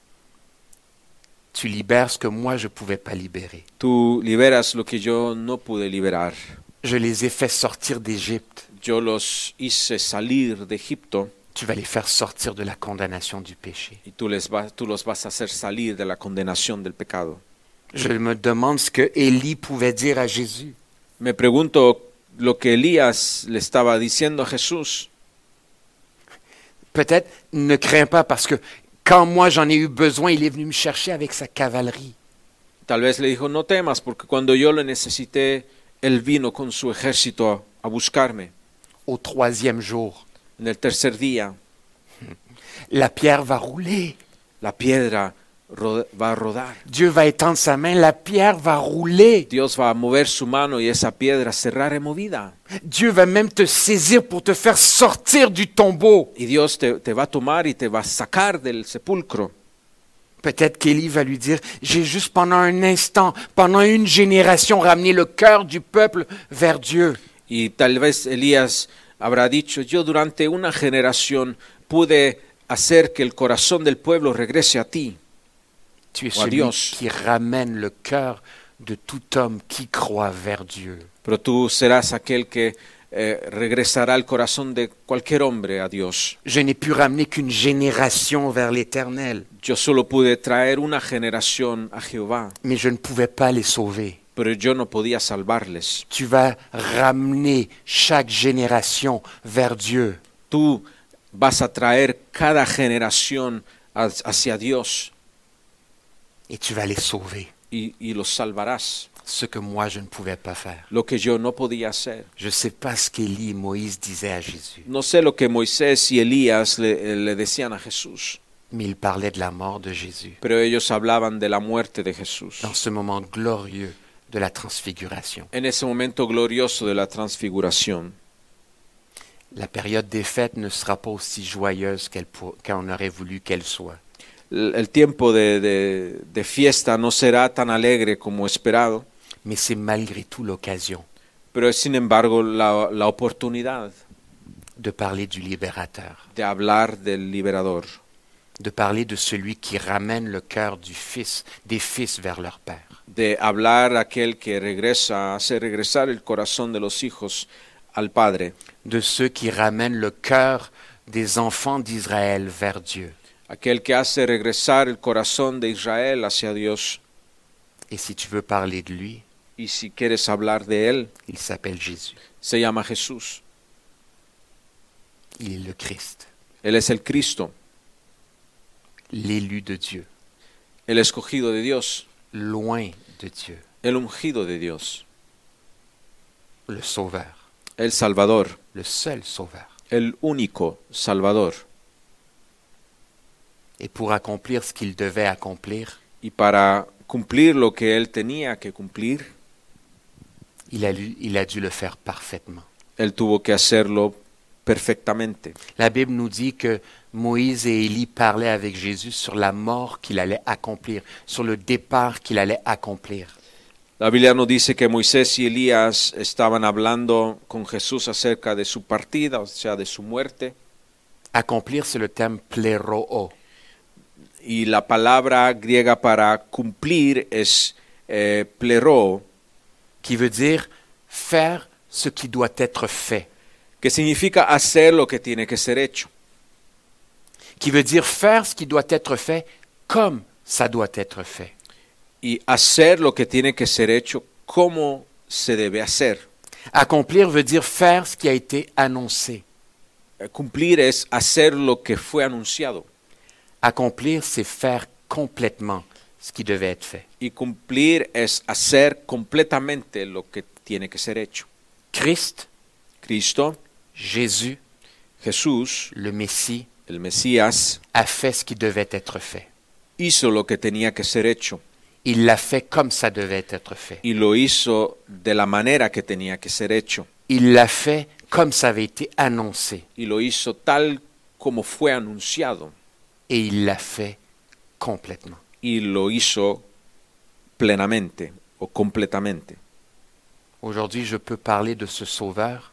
Tu libères ce que moi je ne pouvais pas libérer. Tú liberas lo que yo no pude liberar. Je les ai fait sortir d'Égypte. Yo los hice salir de Egipto Tu vas les faire sortir de la condamnation du péché. y tú, les vas, tú los vas a hacer salir de la condenación del pecado. Je me demande ce que Élie pouvait dire à Jésus. Me pregunto lo que Elías le estaba diciendo a Jesús. Peut-être ne crains pas parce que quand moi j'en ai eu besoin, il est venu me chercher avec sa cavalerie. Tal vez le dijo, no temas, porque cuando yo lo necesité, él vino con su ejército a, a buscarme. Au troisième jour, En el tercer día, la pierre va rouler. la piedra ro- va a rodar. Dieu va étendre sa main, la pierre va rouler. Dios va a mover su mano y esa piedra será removida. Dieu va même te saisir pour te faire sortir du tombeau. Y Dios te, te va a tomar y te va a sacar del sepulcro. Peut-être qu'Élie va lui dire, j'ai juste pendant un instant, pendant une génération, ramené le cœur du peuple vers Dieu. Y tal vez Elías habrá dicho, yo durante una generación pude hacer que el corazón del pueblo regrese a ti. Tu es Oh, celui Dios. qui ramène le cœur de tout homme qui croit vers Dieu. Pero tú serás aquel que eh, regresará el corazón de cualquier hombre a Dios. Je n'ai pu ramener qu'une génération vers l'Éternel, Yo solo pude traer una generación a Jehová, mais je ne pouvais pas les sauver. pero yo no podía salvarles. Tu vas ramener chaque génération vers Dieu. Tú vas a traer cada generación ha- hacia Dios Et tu vas les sauver. y, y los salvarás. Ce que moi je ne pouvais pas faire. Lo que yo no podía hacer. Je ne sais pas ce qu'Élie et Moïse disaient à Jésus, No sé lo que Moisés y Elías le, le decían a Jesús, mais ils parlaient de la mort de Jésus. pero ellos hablaban de la muerte de Jesús. Dans ce moment glorieux de la transfiguration. En ese momento glorioso de la transfiguración. La période des fêtes ne sera pas aussi joyeuse qu'elle pour- qu'on aurait voulu qu'elle soit. El, el tiempo de, de, de fiesta no será tan alegre como esperado, Mais c'est malgré tout l'occasion pero es sin embargo la, la oportunidad de parler du libérateur, de hablar del liberador, de parler de celui qui ramène le cœur du fils, des fils vers leur père. de hablar aquel que regresa, hace regresar el corazón de los hijos al Padre, De ceux qui ramènent le cœur des enfants d'Israël vers Dieu. aquel que hace regresar el corazón de Israel hacia Dios. Et si tu veux parler de lui, Y si quieres hablar de él, il s'appelle Jésus. se llama Jesús. Il est le Christ, Él es el Cristo, l'élu de Dieu, el escogido de Dios, loin de Dieu, el ungido de Dios, le sauveur, el Salvador, le seul sauveur. el único Salvador. Et pour accomplir ce qu'il devait accomplir, Y para cumplir lo que él tenía que cumplir, il a, lu- il a dû le faire parfaitement. él tuvo que hacerlo perfectamente. La Bible nous dit que Moïse et Élie parlaient avec Jésus sur la mort qu'il allait accomplir, sur le départ qu'il allait accomplir. La Biblia nos dice que Moisés y Elías estaban hablando con Jesús acerca de su partida, o sea, de su muerte. Accomplir, c'est le terme pleroo. Y la palabra griega para cumplir es eh, plero, Qui veut dire faire ce qui doit être fait. que significa hacer lo que tiene que ser hecho. Qui veut dire faire ce qui doit être fait comme ça doit être fait. Y hacer lo que tiene que ser hecho cómo se debe hacer. Accomplir veut dire faire ce qui a été annoncé. Eh, Cumplir es hacer lo que fue anunciado. Accomplir, c'est faire complètement ce qui devait être fait. Y cumplir es hacer completamente lo que tiene que ser hecho. Christ, Cristo, Jésus, Jesús, le Messie, el Mesías, a fait ce qui devait être fait. hizo lo que tenía que ser hecho. Il l'a fait comme ça devait être fait. Y lo hizo de la manera que tenía que ser hecho. Il l'a fait comme ça avait été annoncé. Y lo hizo tal como fue anunciado. Et il l'a fait complètement. Y lo hizo plenamente o completamente. Aujourd'hui, je peux parler de ce Sauveur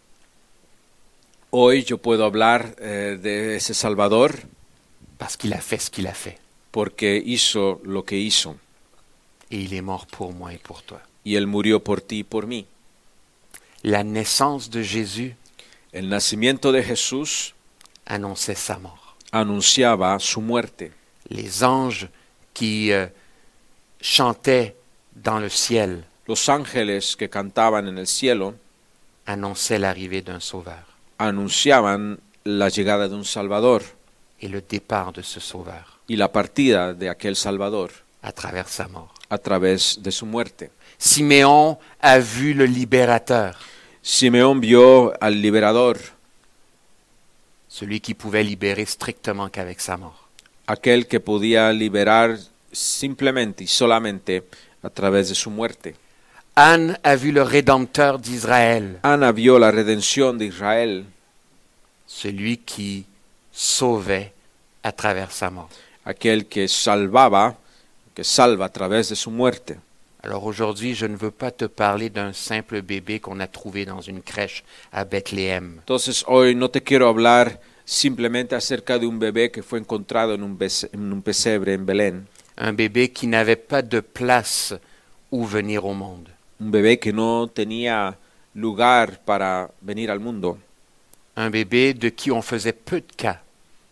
Hoy yo puedo hablar eh, de ese Salvador parce qu'il a fait ce qu'il a fait. porque hizo lo que hizo. Et il est mort pour moi et pour toi. Y Él murió por ti y por mí. La naissance de Jésus El nacimiento de Jesús annonçait sa mort. anunciaba su muerte. Les anges qui euh, chantaient dans le ciel Los ángeles que cantaban en el cielo annonçaient l'arrivée d'un Sauveur anunciaban la llegada de un Salvador et le départ de ce Sauveur y la partida de aquel Salvador à travers sa mort. a través de su muerte. Siméon a vu le libérateur, Simeón vio al liberador, celui qui pouvait libérer strictement qu'avec sa mort. aquel que podía liberar simplemente y solamente a través de su muerte. Anne a vu le Rédempteur d'Israël, Ana vio la redención de Israel, celui qui sauvait à travers sa mort. aquel que salvaba, que salva a través de su muerte. Alors aujourd'hui, je ne veux pas te parler d'un simple bébé qu'on a trouvé dans une crèche à Bethléem. Entonces hoy no te quiero hablar simplemente acerca de un bebé que fue encontrado en un, pece- en un pesebre en Belén, Un bébé qui n'avait pas de place où venir au monde. un bebé que no tenía lugar para venir al mundo, Un bébé de qui on faisait peu de cas.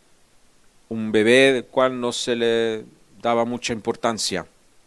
un bebé del cual no se le daba mucha importancia,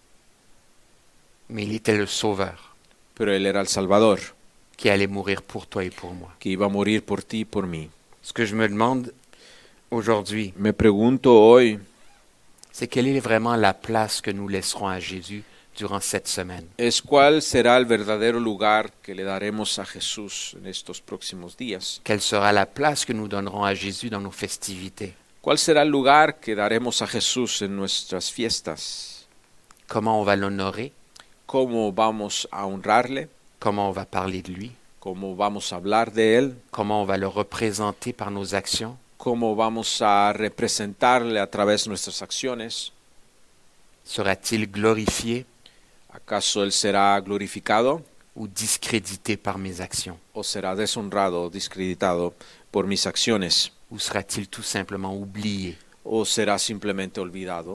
Mais il était le Sauveur pero él era el Salvador, qui allait mourir pour toi et pour moi. que iba a morir por ti y por mí. Ce que je me demande aujourd'hui, Me pregunto hoy, c'est quelle est vraiment la place que nous laisserons à Jésus durant cette semaine. es cuál será el verdadero lugar que le daremos a Jesús en estos próximos días. Quelle sera la place que nous donnerons à Jésus dans nos festivités. ¿Cuál será el lugar que daremos a Jesús en nuestras fiestas? Comment on va l'honorer, ¿Cómo vamos a honrarle? comment on va parler de lui, ¿Cómo vamos a hablar de él? comment on va le représenter par nos actions. ¿Cómo vamos a representarle a través de nuestras acciones? Sera-t-il glorifié ¿Acaso él será glorificado ou discrédité par mes actions? o será deshonrado o discreditado por mis acciones? Ou sera-t-il tout simplement oublié? ¿O será simplemente olvidado?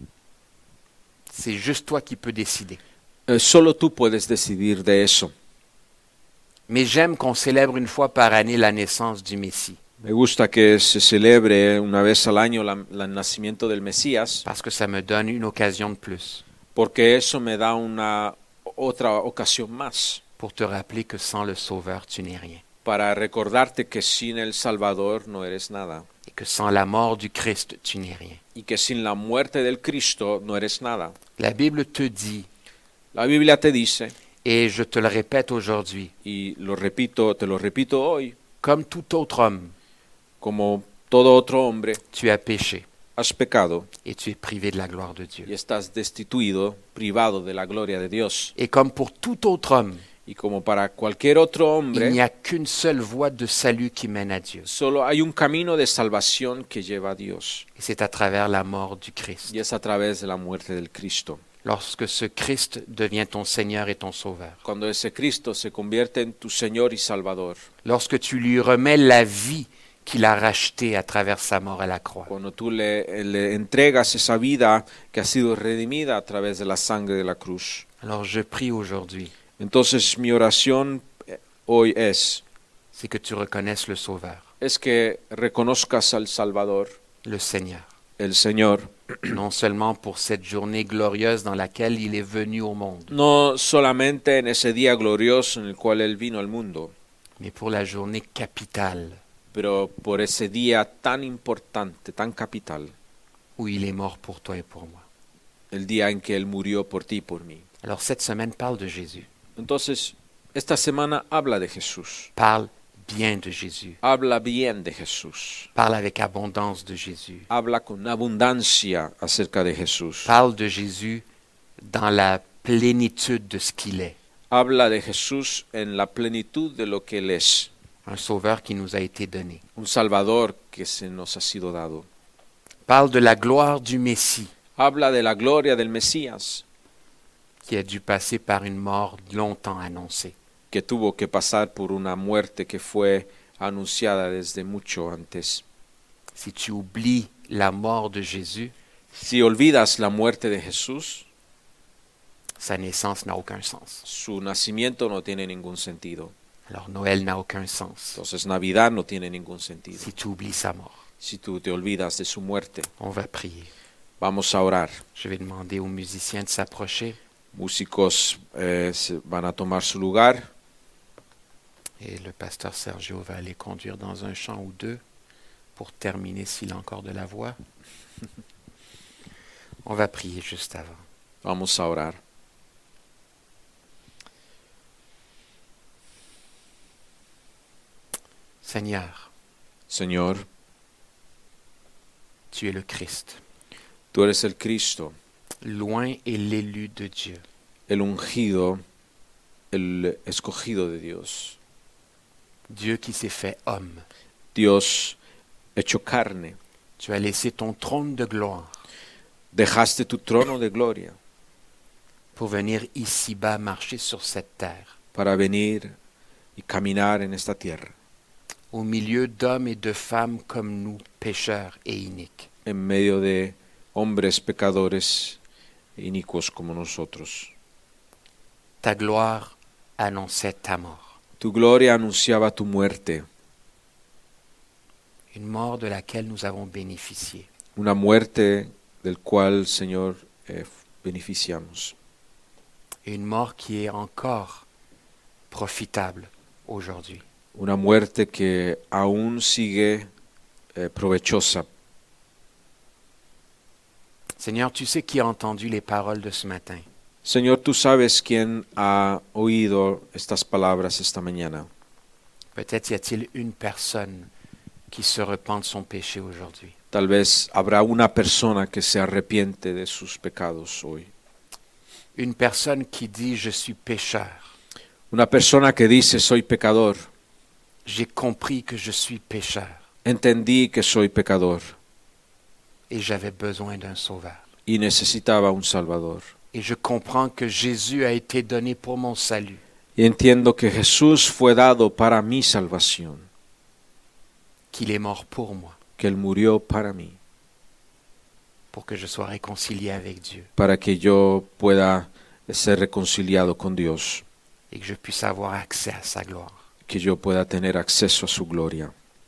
C'est juste toi qui peux décider. Eh, solo tú puedes decidir de eso. Mais j'aime qu'on célèbre une fois par année la naissance du Messie, Me gusta que se celebre una vez al año la- la- el nacimiento del Mesías, parce que ça me donne une occasion de plus porque eso me da una otra ocasión más pour te rappeler que sans le Sauveur, tu n'es rien. para recordarte que sin el Salvador no eres nada Et que sans la mort du Christ, tu n'es rien. y que sin la muerte del Cristo no eres nada. La Bible te dit, La Biblia te dice, et je te le répète aujourd'hui, y lo repito, te lo repito hoy, comme tout autre homme, como todo otro hombre, tu as péché has pecado et tu es privé de la gloire de Dieu. y estás destituido, privado de la gloria de Dios. Et comme pour tout autre homme, Y como para cualquier otro il hombre, n'y a qu'une seule voie de salut qui mène à Dieu. solo hay un camino de salvación que lleva a Dios, Et c'est à travers la mort du Christ. y es a través de la muerte del Cristo. Lorsque ce Christ devient ton Seigneur et ton Sauveur. Cuando ese Cristo se convierte en tu Señor y Salvador, Lorsque tu lui remets la vie qu'il a rachetée à travers sa mort à la croix. cuando tú le, le entregas esa vida que ha sido redimida a través de la sangre de la cruz. Alors je prie aujourd'hui, Entonces mi oración eh, hoy es, c'est que tu reconnaisses le Sauveur, es que reconozcas al Salvador, le Seigneur, el Señor, non seulement pour cette journée glorieuse dans laquelle il est venu au monde, no solamente en ese día glorioso en el cual Él vino al mundo, mais pour la journée capitale pero por ese día tan importante, tan capital, où il est mort pour toi et pour moi. el día en que Él murió por ti y por mí. Alors cette semaine, parle de Jésus. Entonces, esta semana habla de Jesús, Parle bien de Jésus. habla bien de Jesús, Parle avec abondance de Jésus. habla con abundancia acerca de Jesús, Parle de Jésus dans la plénitude de ce qu'il est. habla de Jesús en la plenitud de lo que Él es, Un sauveur qui nous a été donné. un Salvador que se nos ha sido dado. Parle de la gloire du Messie Habla de la gloria del Mesías, qui a dû passer par une mort longtemps annoncée. que tuvo que pasar por una muerte que fue anunciada desde mucho antes. Si tu oublies la mort de Jésus, Si olvidas la muerte de Jesús, sa naissance n'a aucun sens. su nacimiento no tiene ningún sentido. Alors Noël n'a aucun sens. Entonces Navidad no tiene ningún sentido. Si tu oublies sa mort, Si tú te olvidas de su muerte, on va prier. vamos a orar. Je vais demander aux musiciens de s'approcher Músicos eh, se van a tomar su lugar et le pasteur Sergio va les conduire dans un chant ou deux pour terminer s'il a encore de la voix. On va prier juste avant. Vamos a orar. Seigneur, Señor, tu es le Christ. tú eres el Cristo, Loin est l'élu de Dieu. el ungido, el escogido de Dios. Dieu qui s'est fait homme. Dios hecho carne. Tu as laissé ton trône de gloire Dejaste tu trono de gloria pour venir ici-bas marcher sur cette terre, para venir y caminar en esta tierra, au milieu d'hommes et de femmes comme nous, pécheurs et iniques. en medio de hombres pecadores e inicuos como nosotros. Ta gloire annonçait ta mort, Tu gloria anunciaba tu muerte, une mort de laquelle nous avons bénéficié. una muerte del cual, Señor, eh, beneficiamos. Et une mort qui est encore profitable aujourd'hui. Una muerte que aún sigue eh, provechosa. Seigneur, tu sais qui a entendu les paroles de ce matin. Señor, tú sabes quién ha oído estas palabras esta mañana. Peut-être y a-t-il une personne qui se repent de son péché aujourd'hui. Tal vez habrá una persona que se arrepiente de sus pecados hoy. Une personne qui dit « Je suis pécheur. Una persona que dice, soy pecador. J'ai compris que je suis pécheur Entendí que soy pecador et j'avais besoin d'un sauveur. y necesitaba un Salvador. Et je comprends que Jésus a été donné pour mon salut. Y entiendo que Jesús fue dado para mi salvación, Qu'il est mort pour moi, que Él murió para mí, pour que je sois réconcilié avec Dieu para que yo pueda ser reconciliado con Dios, et que je puisse avoir accès à sa gloire. que yo pueda tener acceso a su gloria.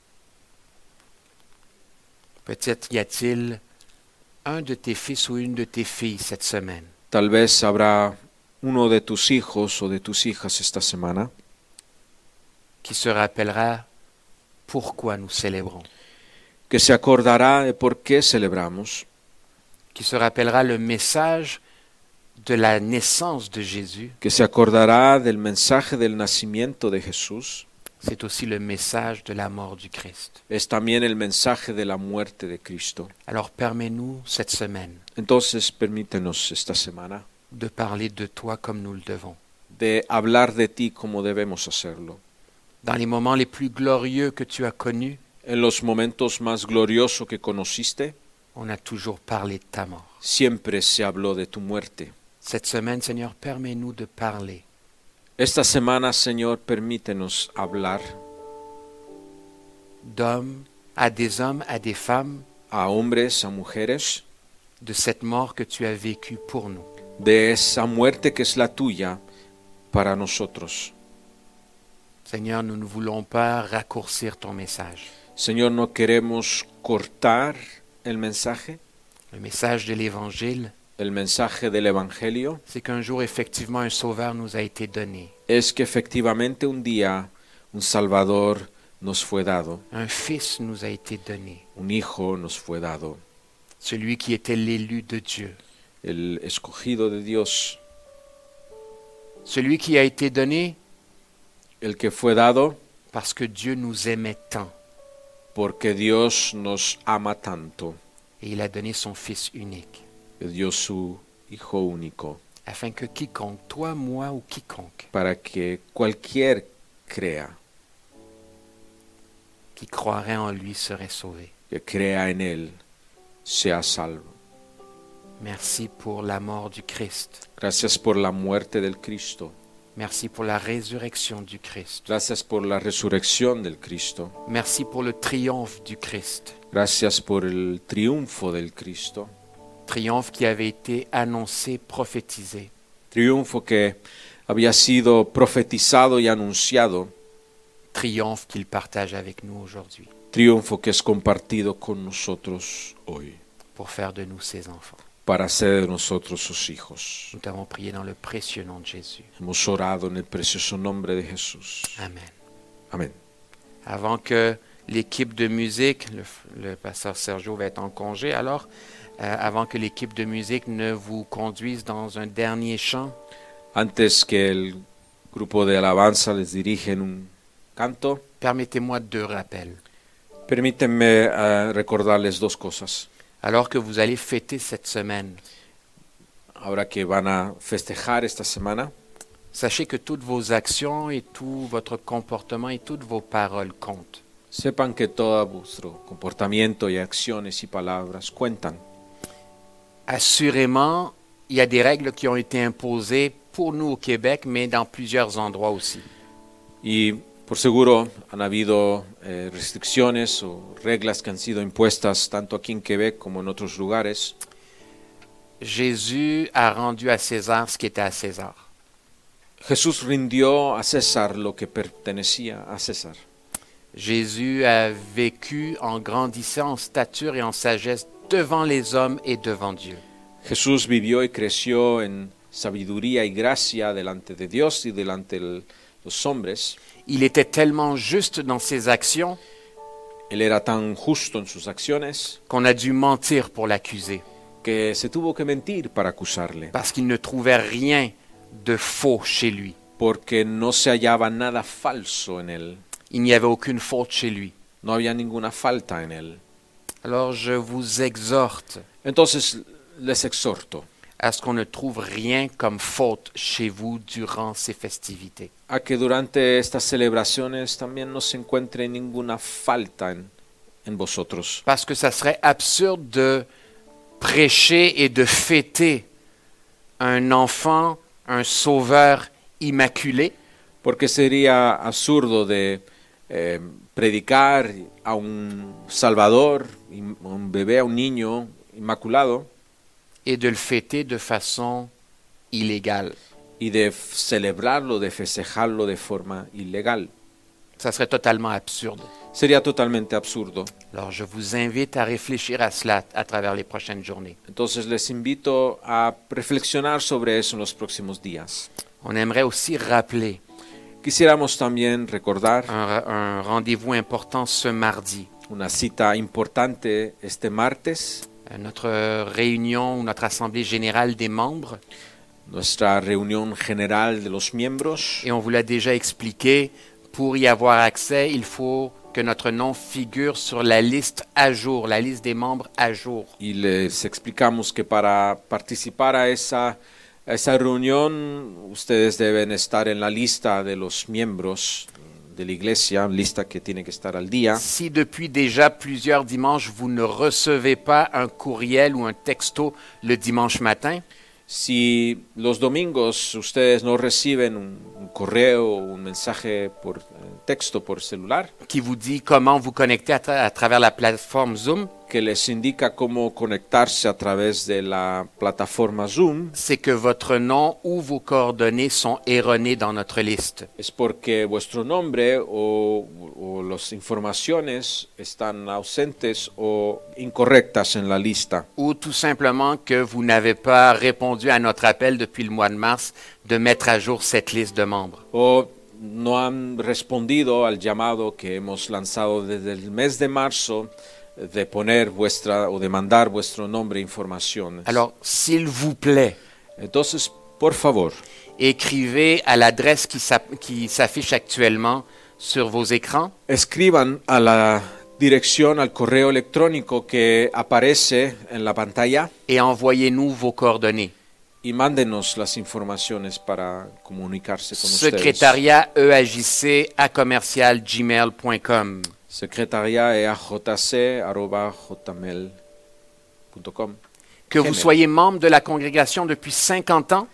Peut-être y a-t-il un de tes fils ou une de tes filles cette semaine Tal vez habrá uno de tus hijos o de tus hijas esta semana qui se rappellera pourquoi nous célébrons, que se acordará de por qué celebramos, qui se rappellera le message de la naissance de Jésus. que se acordará del mensaje del nacimiento de Jesús. C'est aussi le message de la mort du Christ. Es también el mensaje de la muerte de Cristo. Alors permets-nous cette semaine Entonces, permítenos esta semana de parler de toi comme nous le devons. de hablar de ti como debemos hacerlo. Dans les moments les plus glorieux que tu as connus, En los momentos más gloriosos que conociste, on a toujours parlé de ta mort. siempre se habló de tu muerte. Cette semaine, Seigneur, permets-nous de parler Esta semana, Señor, permítenos hablar d'hommes à des hommes, à des femmes, a hombres, a mujeres, de cette mort que tu as vécue pour nous. de esa muerte que es la tuya para nosotros. Seigneur, nous ne voulons pas raccourcir ton message. Señor, no queremos cortar el mensaje, Le message de l'Évangile, El mensaje del Evangelio c'est qu'un jour, effectivement, un sauveur nous a été donné. es que efectivamente un día un Salvador nos fue dado, Un fils nous a été donné. un hijo nos fue dado, Celui qui était l'élu de Dieu. el escogido de Dios, Celui qui a été donné el que fue dado parce que Dieu nous aimait tant. porque Dios nos ama tanto, Et il a donné son Fils unique. que dio su Hijo único, Afin que quiconque, toi, moi ou quiconque, para que cualquier crea, qui croirait en lui serait sauvé. que crea en Él, sea salvo. Merci pour la mort du Christ. Gracias por la muerte del Cristo. Merci pour la résurrection du Christ. Gracias por la resurrección del Cristo. Merci pour le triomphe du Christ. Gracias por el triunfo del Cristo. Triomphe qui avait été annoncé, prophétisé. Triunfo que había sido profetizado y anunciado. Triomphe qu'il partage avec nous aujourd'hui Triunfo que es compartido con nosotros hoy. pour faire de nous ses enfants. Para ser de nosotros sus hijos. Nous t'avons prié dans le précieux nom de Jésus. Hemos orado en el precioso nombre de Jesús. Amen. Amén. Avant que l'équipe de musique, le, le pasteur Sergio va être en congé, alors, euh, avant que l'équipe de musique ne vous conduise dans un dernier chant, Antes que el grupo de alabanza les dirige en un canto, permettez-moi deux rappels. permítanme uh, recordarles dos cosas. Alors que vous allez fêter cette semaine, Ahora que van a festejar esta semana, sachez que toutes vos actions et tout votre comportement et toutes vos paroles comptent. sepan que todo vuestro comportamiento y acciones y palabras cuentan. Assurément, il y a des règles qui ont été imposées pour nous au Québec, mais dans plusieurs endroits aussi. Y por seguro han habido eh, restricciones o reglas que han sido impuestas tanto aquí en Quebec como en otros lugares. Jésus a rendu à César ce qui était à César. Jesús rindió a César lo que pertenecía a César. Jésus a vécu en grandissant en stature et en sagesse devant les hommes et devant Dieu. Jesús vivió y creció en sabiduría y gracia delante de Dios y delante de los hombres. Il était tellement juste dans ses actions Él era tan justo en sus acciones qu'on a dû mentir pour l'accuser, que se tuvo que mentir para acusarle, parce qu'il ne trouvait rien de faux chez lui. porque no se hallaba nada falso en él, Il n'y avait aucune faute chez lui. no había ninguna falta en él. Alors je vous exhorte Entonces les exhorto à ce qu'on ne trouve rien comme faute chez vous durant ces festivités. a que durante estas celebraciones también no se encuentre ninguna falta en, en vosotros, Parce que ça serait absurde de prêcher et de fêter un enfant, un sauveur immaculé, porque sería absurdo de eh, predicar a un Salvador, a un bebé, a un niño inmaculado, et de le fêter de façon illégale. y de f- celebrarlo, de festejarlo de forma ilegal. Ça serait totalement absurde. Sería totalmente absurdo. Alors je vous invite à réfléchir à cela à travers les prochaines journées. Entonces les invito a reflexionar sobre eso en los próximos días. On aimerait aussi rappeler Quisiéramos también recordar un, un rendez-vous important ce mardi. una cita importante este martes, Euh, Notre réunion ou notre assemblée générale des membres, nuestra reunión general de los miembros. et on vous l'a déjà expliqué, pour y avoir accès, il faut que notre nom figure sur la liste à jour, la liste des membres à jour. Y les explicamos que para participar a esa, a esa reunión ustedes deben estar en la lista de los miembros de la iglesia, lista que tiene que estar al día. Si depuis déjà plusieurs dimanches, vous ne recevez pas un courriel ou un texto le dimanche matin, Si los domingos ustedes no reciben un, un correo o un mensaje por eh, texto por celular qui vous dit comment vous connecter à, tra- à travers la plateforme Zoom, que que les indica cómo conectarse a través de la plataforma Zoom c'est que votre nom ou vos coordonnées sont erronées dans notre liste. es porque vuestro nombre o, o las informaciones están ausentes o incorrectas en la lista. Ou tout simplement que vous n'avez pas répondu à notre appel depuis le mois de mars de mettre à jour cette liste de membres. O no han respondido al llamado que hemos lanzado desde el mes de marzo de poner vuestra o de mandar vuestro nombre e informaciones. Alors, s'il vous plaît, Entonces, por favor, écrivez à l'adresse qui s'app- qui s'affiche actuellement sur vos écrans escriban a la dirección, al correo electrónico que aparece en la pantalla et envoyez-nous vos coordonnées. y mándenos las informaciones para comunicarse con ustedes. Secrétariat E A J C à commercial gmail point com. Secretaria e a j c arroba hotmail punto com. Que vous Gmail. soyez membre de la congrégation depuis cinquante ans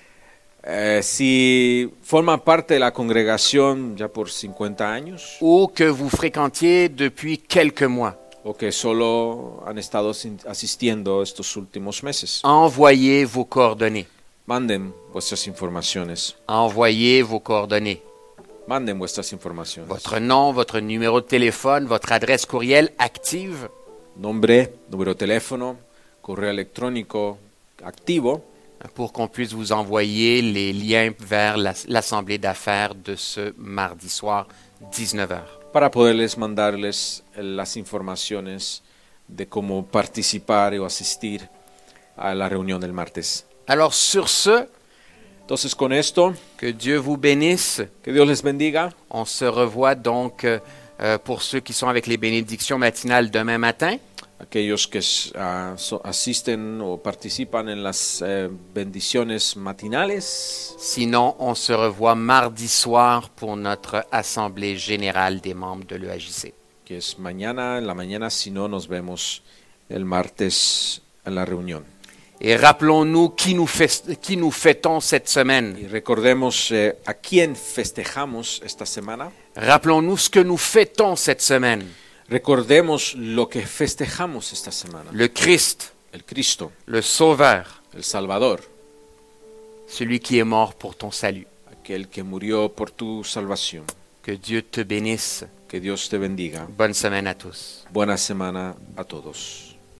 Eh, si forman parte de la congregación ya por cincuenta años ou que vous fréquentiez depuis quelques mois, o que solo han estado sin- asistiendo estos últimos meses, envoyez vos coordonnées. manden vuestras informaciones. Envoyez vos coordonnées. Manden vuestras informaciones. Votre nom, votre numéro de téléphone, votre adresse courriel active Nombre, número de teléfono, correo electrónico activo pour qu'on puisse vous envoyer les liens vers la- l'assemblée d'affaires de ce mardi soir, dix-neuf heures. para poderles mandarles eh, las informaciones de cómo participar o asistir a la reunión del martes. Alors sur ce, Entonces con esto, que Dieu vous bénisse. que Dios les bendiga. On se revoit donc euh, euh, pour ceux qui sont avec les bénédictions matinales demain matin. Aquellos que ah, so- asisten o participan en las eh, bendiciones matinales. Sinon, on se revoit mardi soir pour notre assemblée générale des membres de l'E A J C. Que es mañana, en la mañana, si no nos vemos el martes en la reunión. Et rappelons-nous qui nous, fest- qui nous fêtons cette semaine. Y recordemos eh, a quién festejamos esta semana. Rappelons-nous ce que nous fêtons cette semaine. Recordemos lo que festejamos esta semana. Le Christ, El Cristo, le Sauveur, el Salvador, celui qui est mort pour ton salut. aquel que murió por tu salvación. Que Dieu te bénisse. Que Dios te bendiga. Bonne semaine à tous. Buena semana a todos.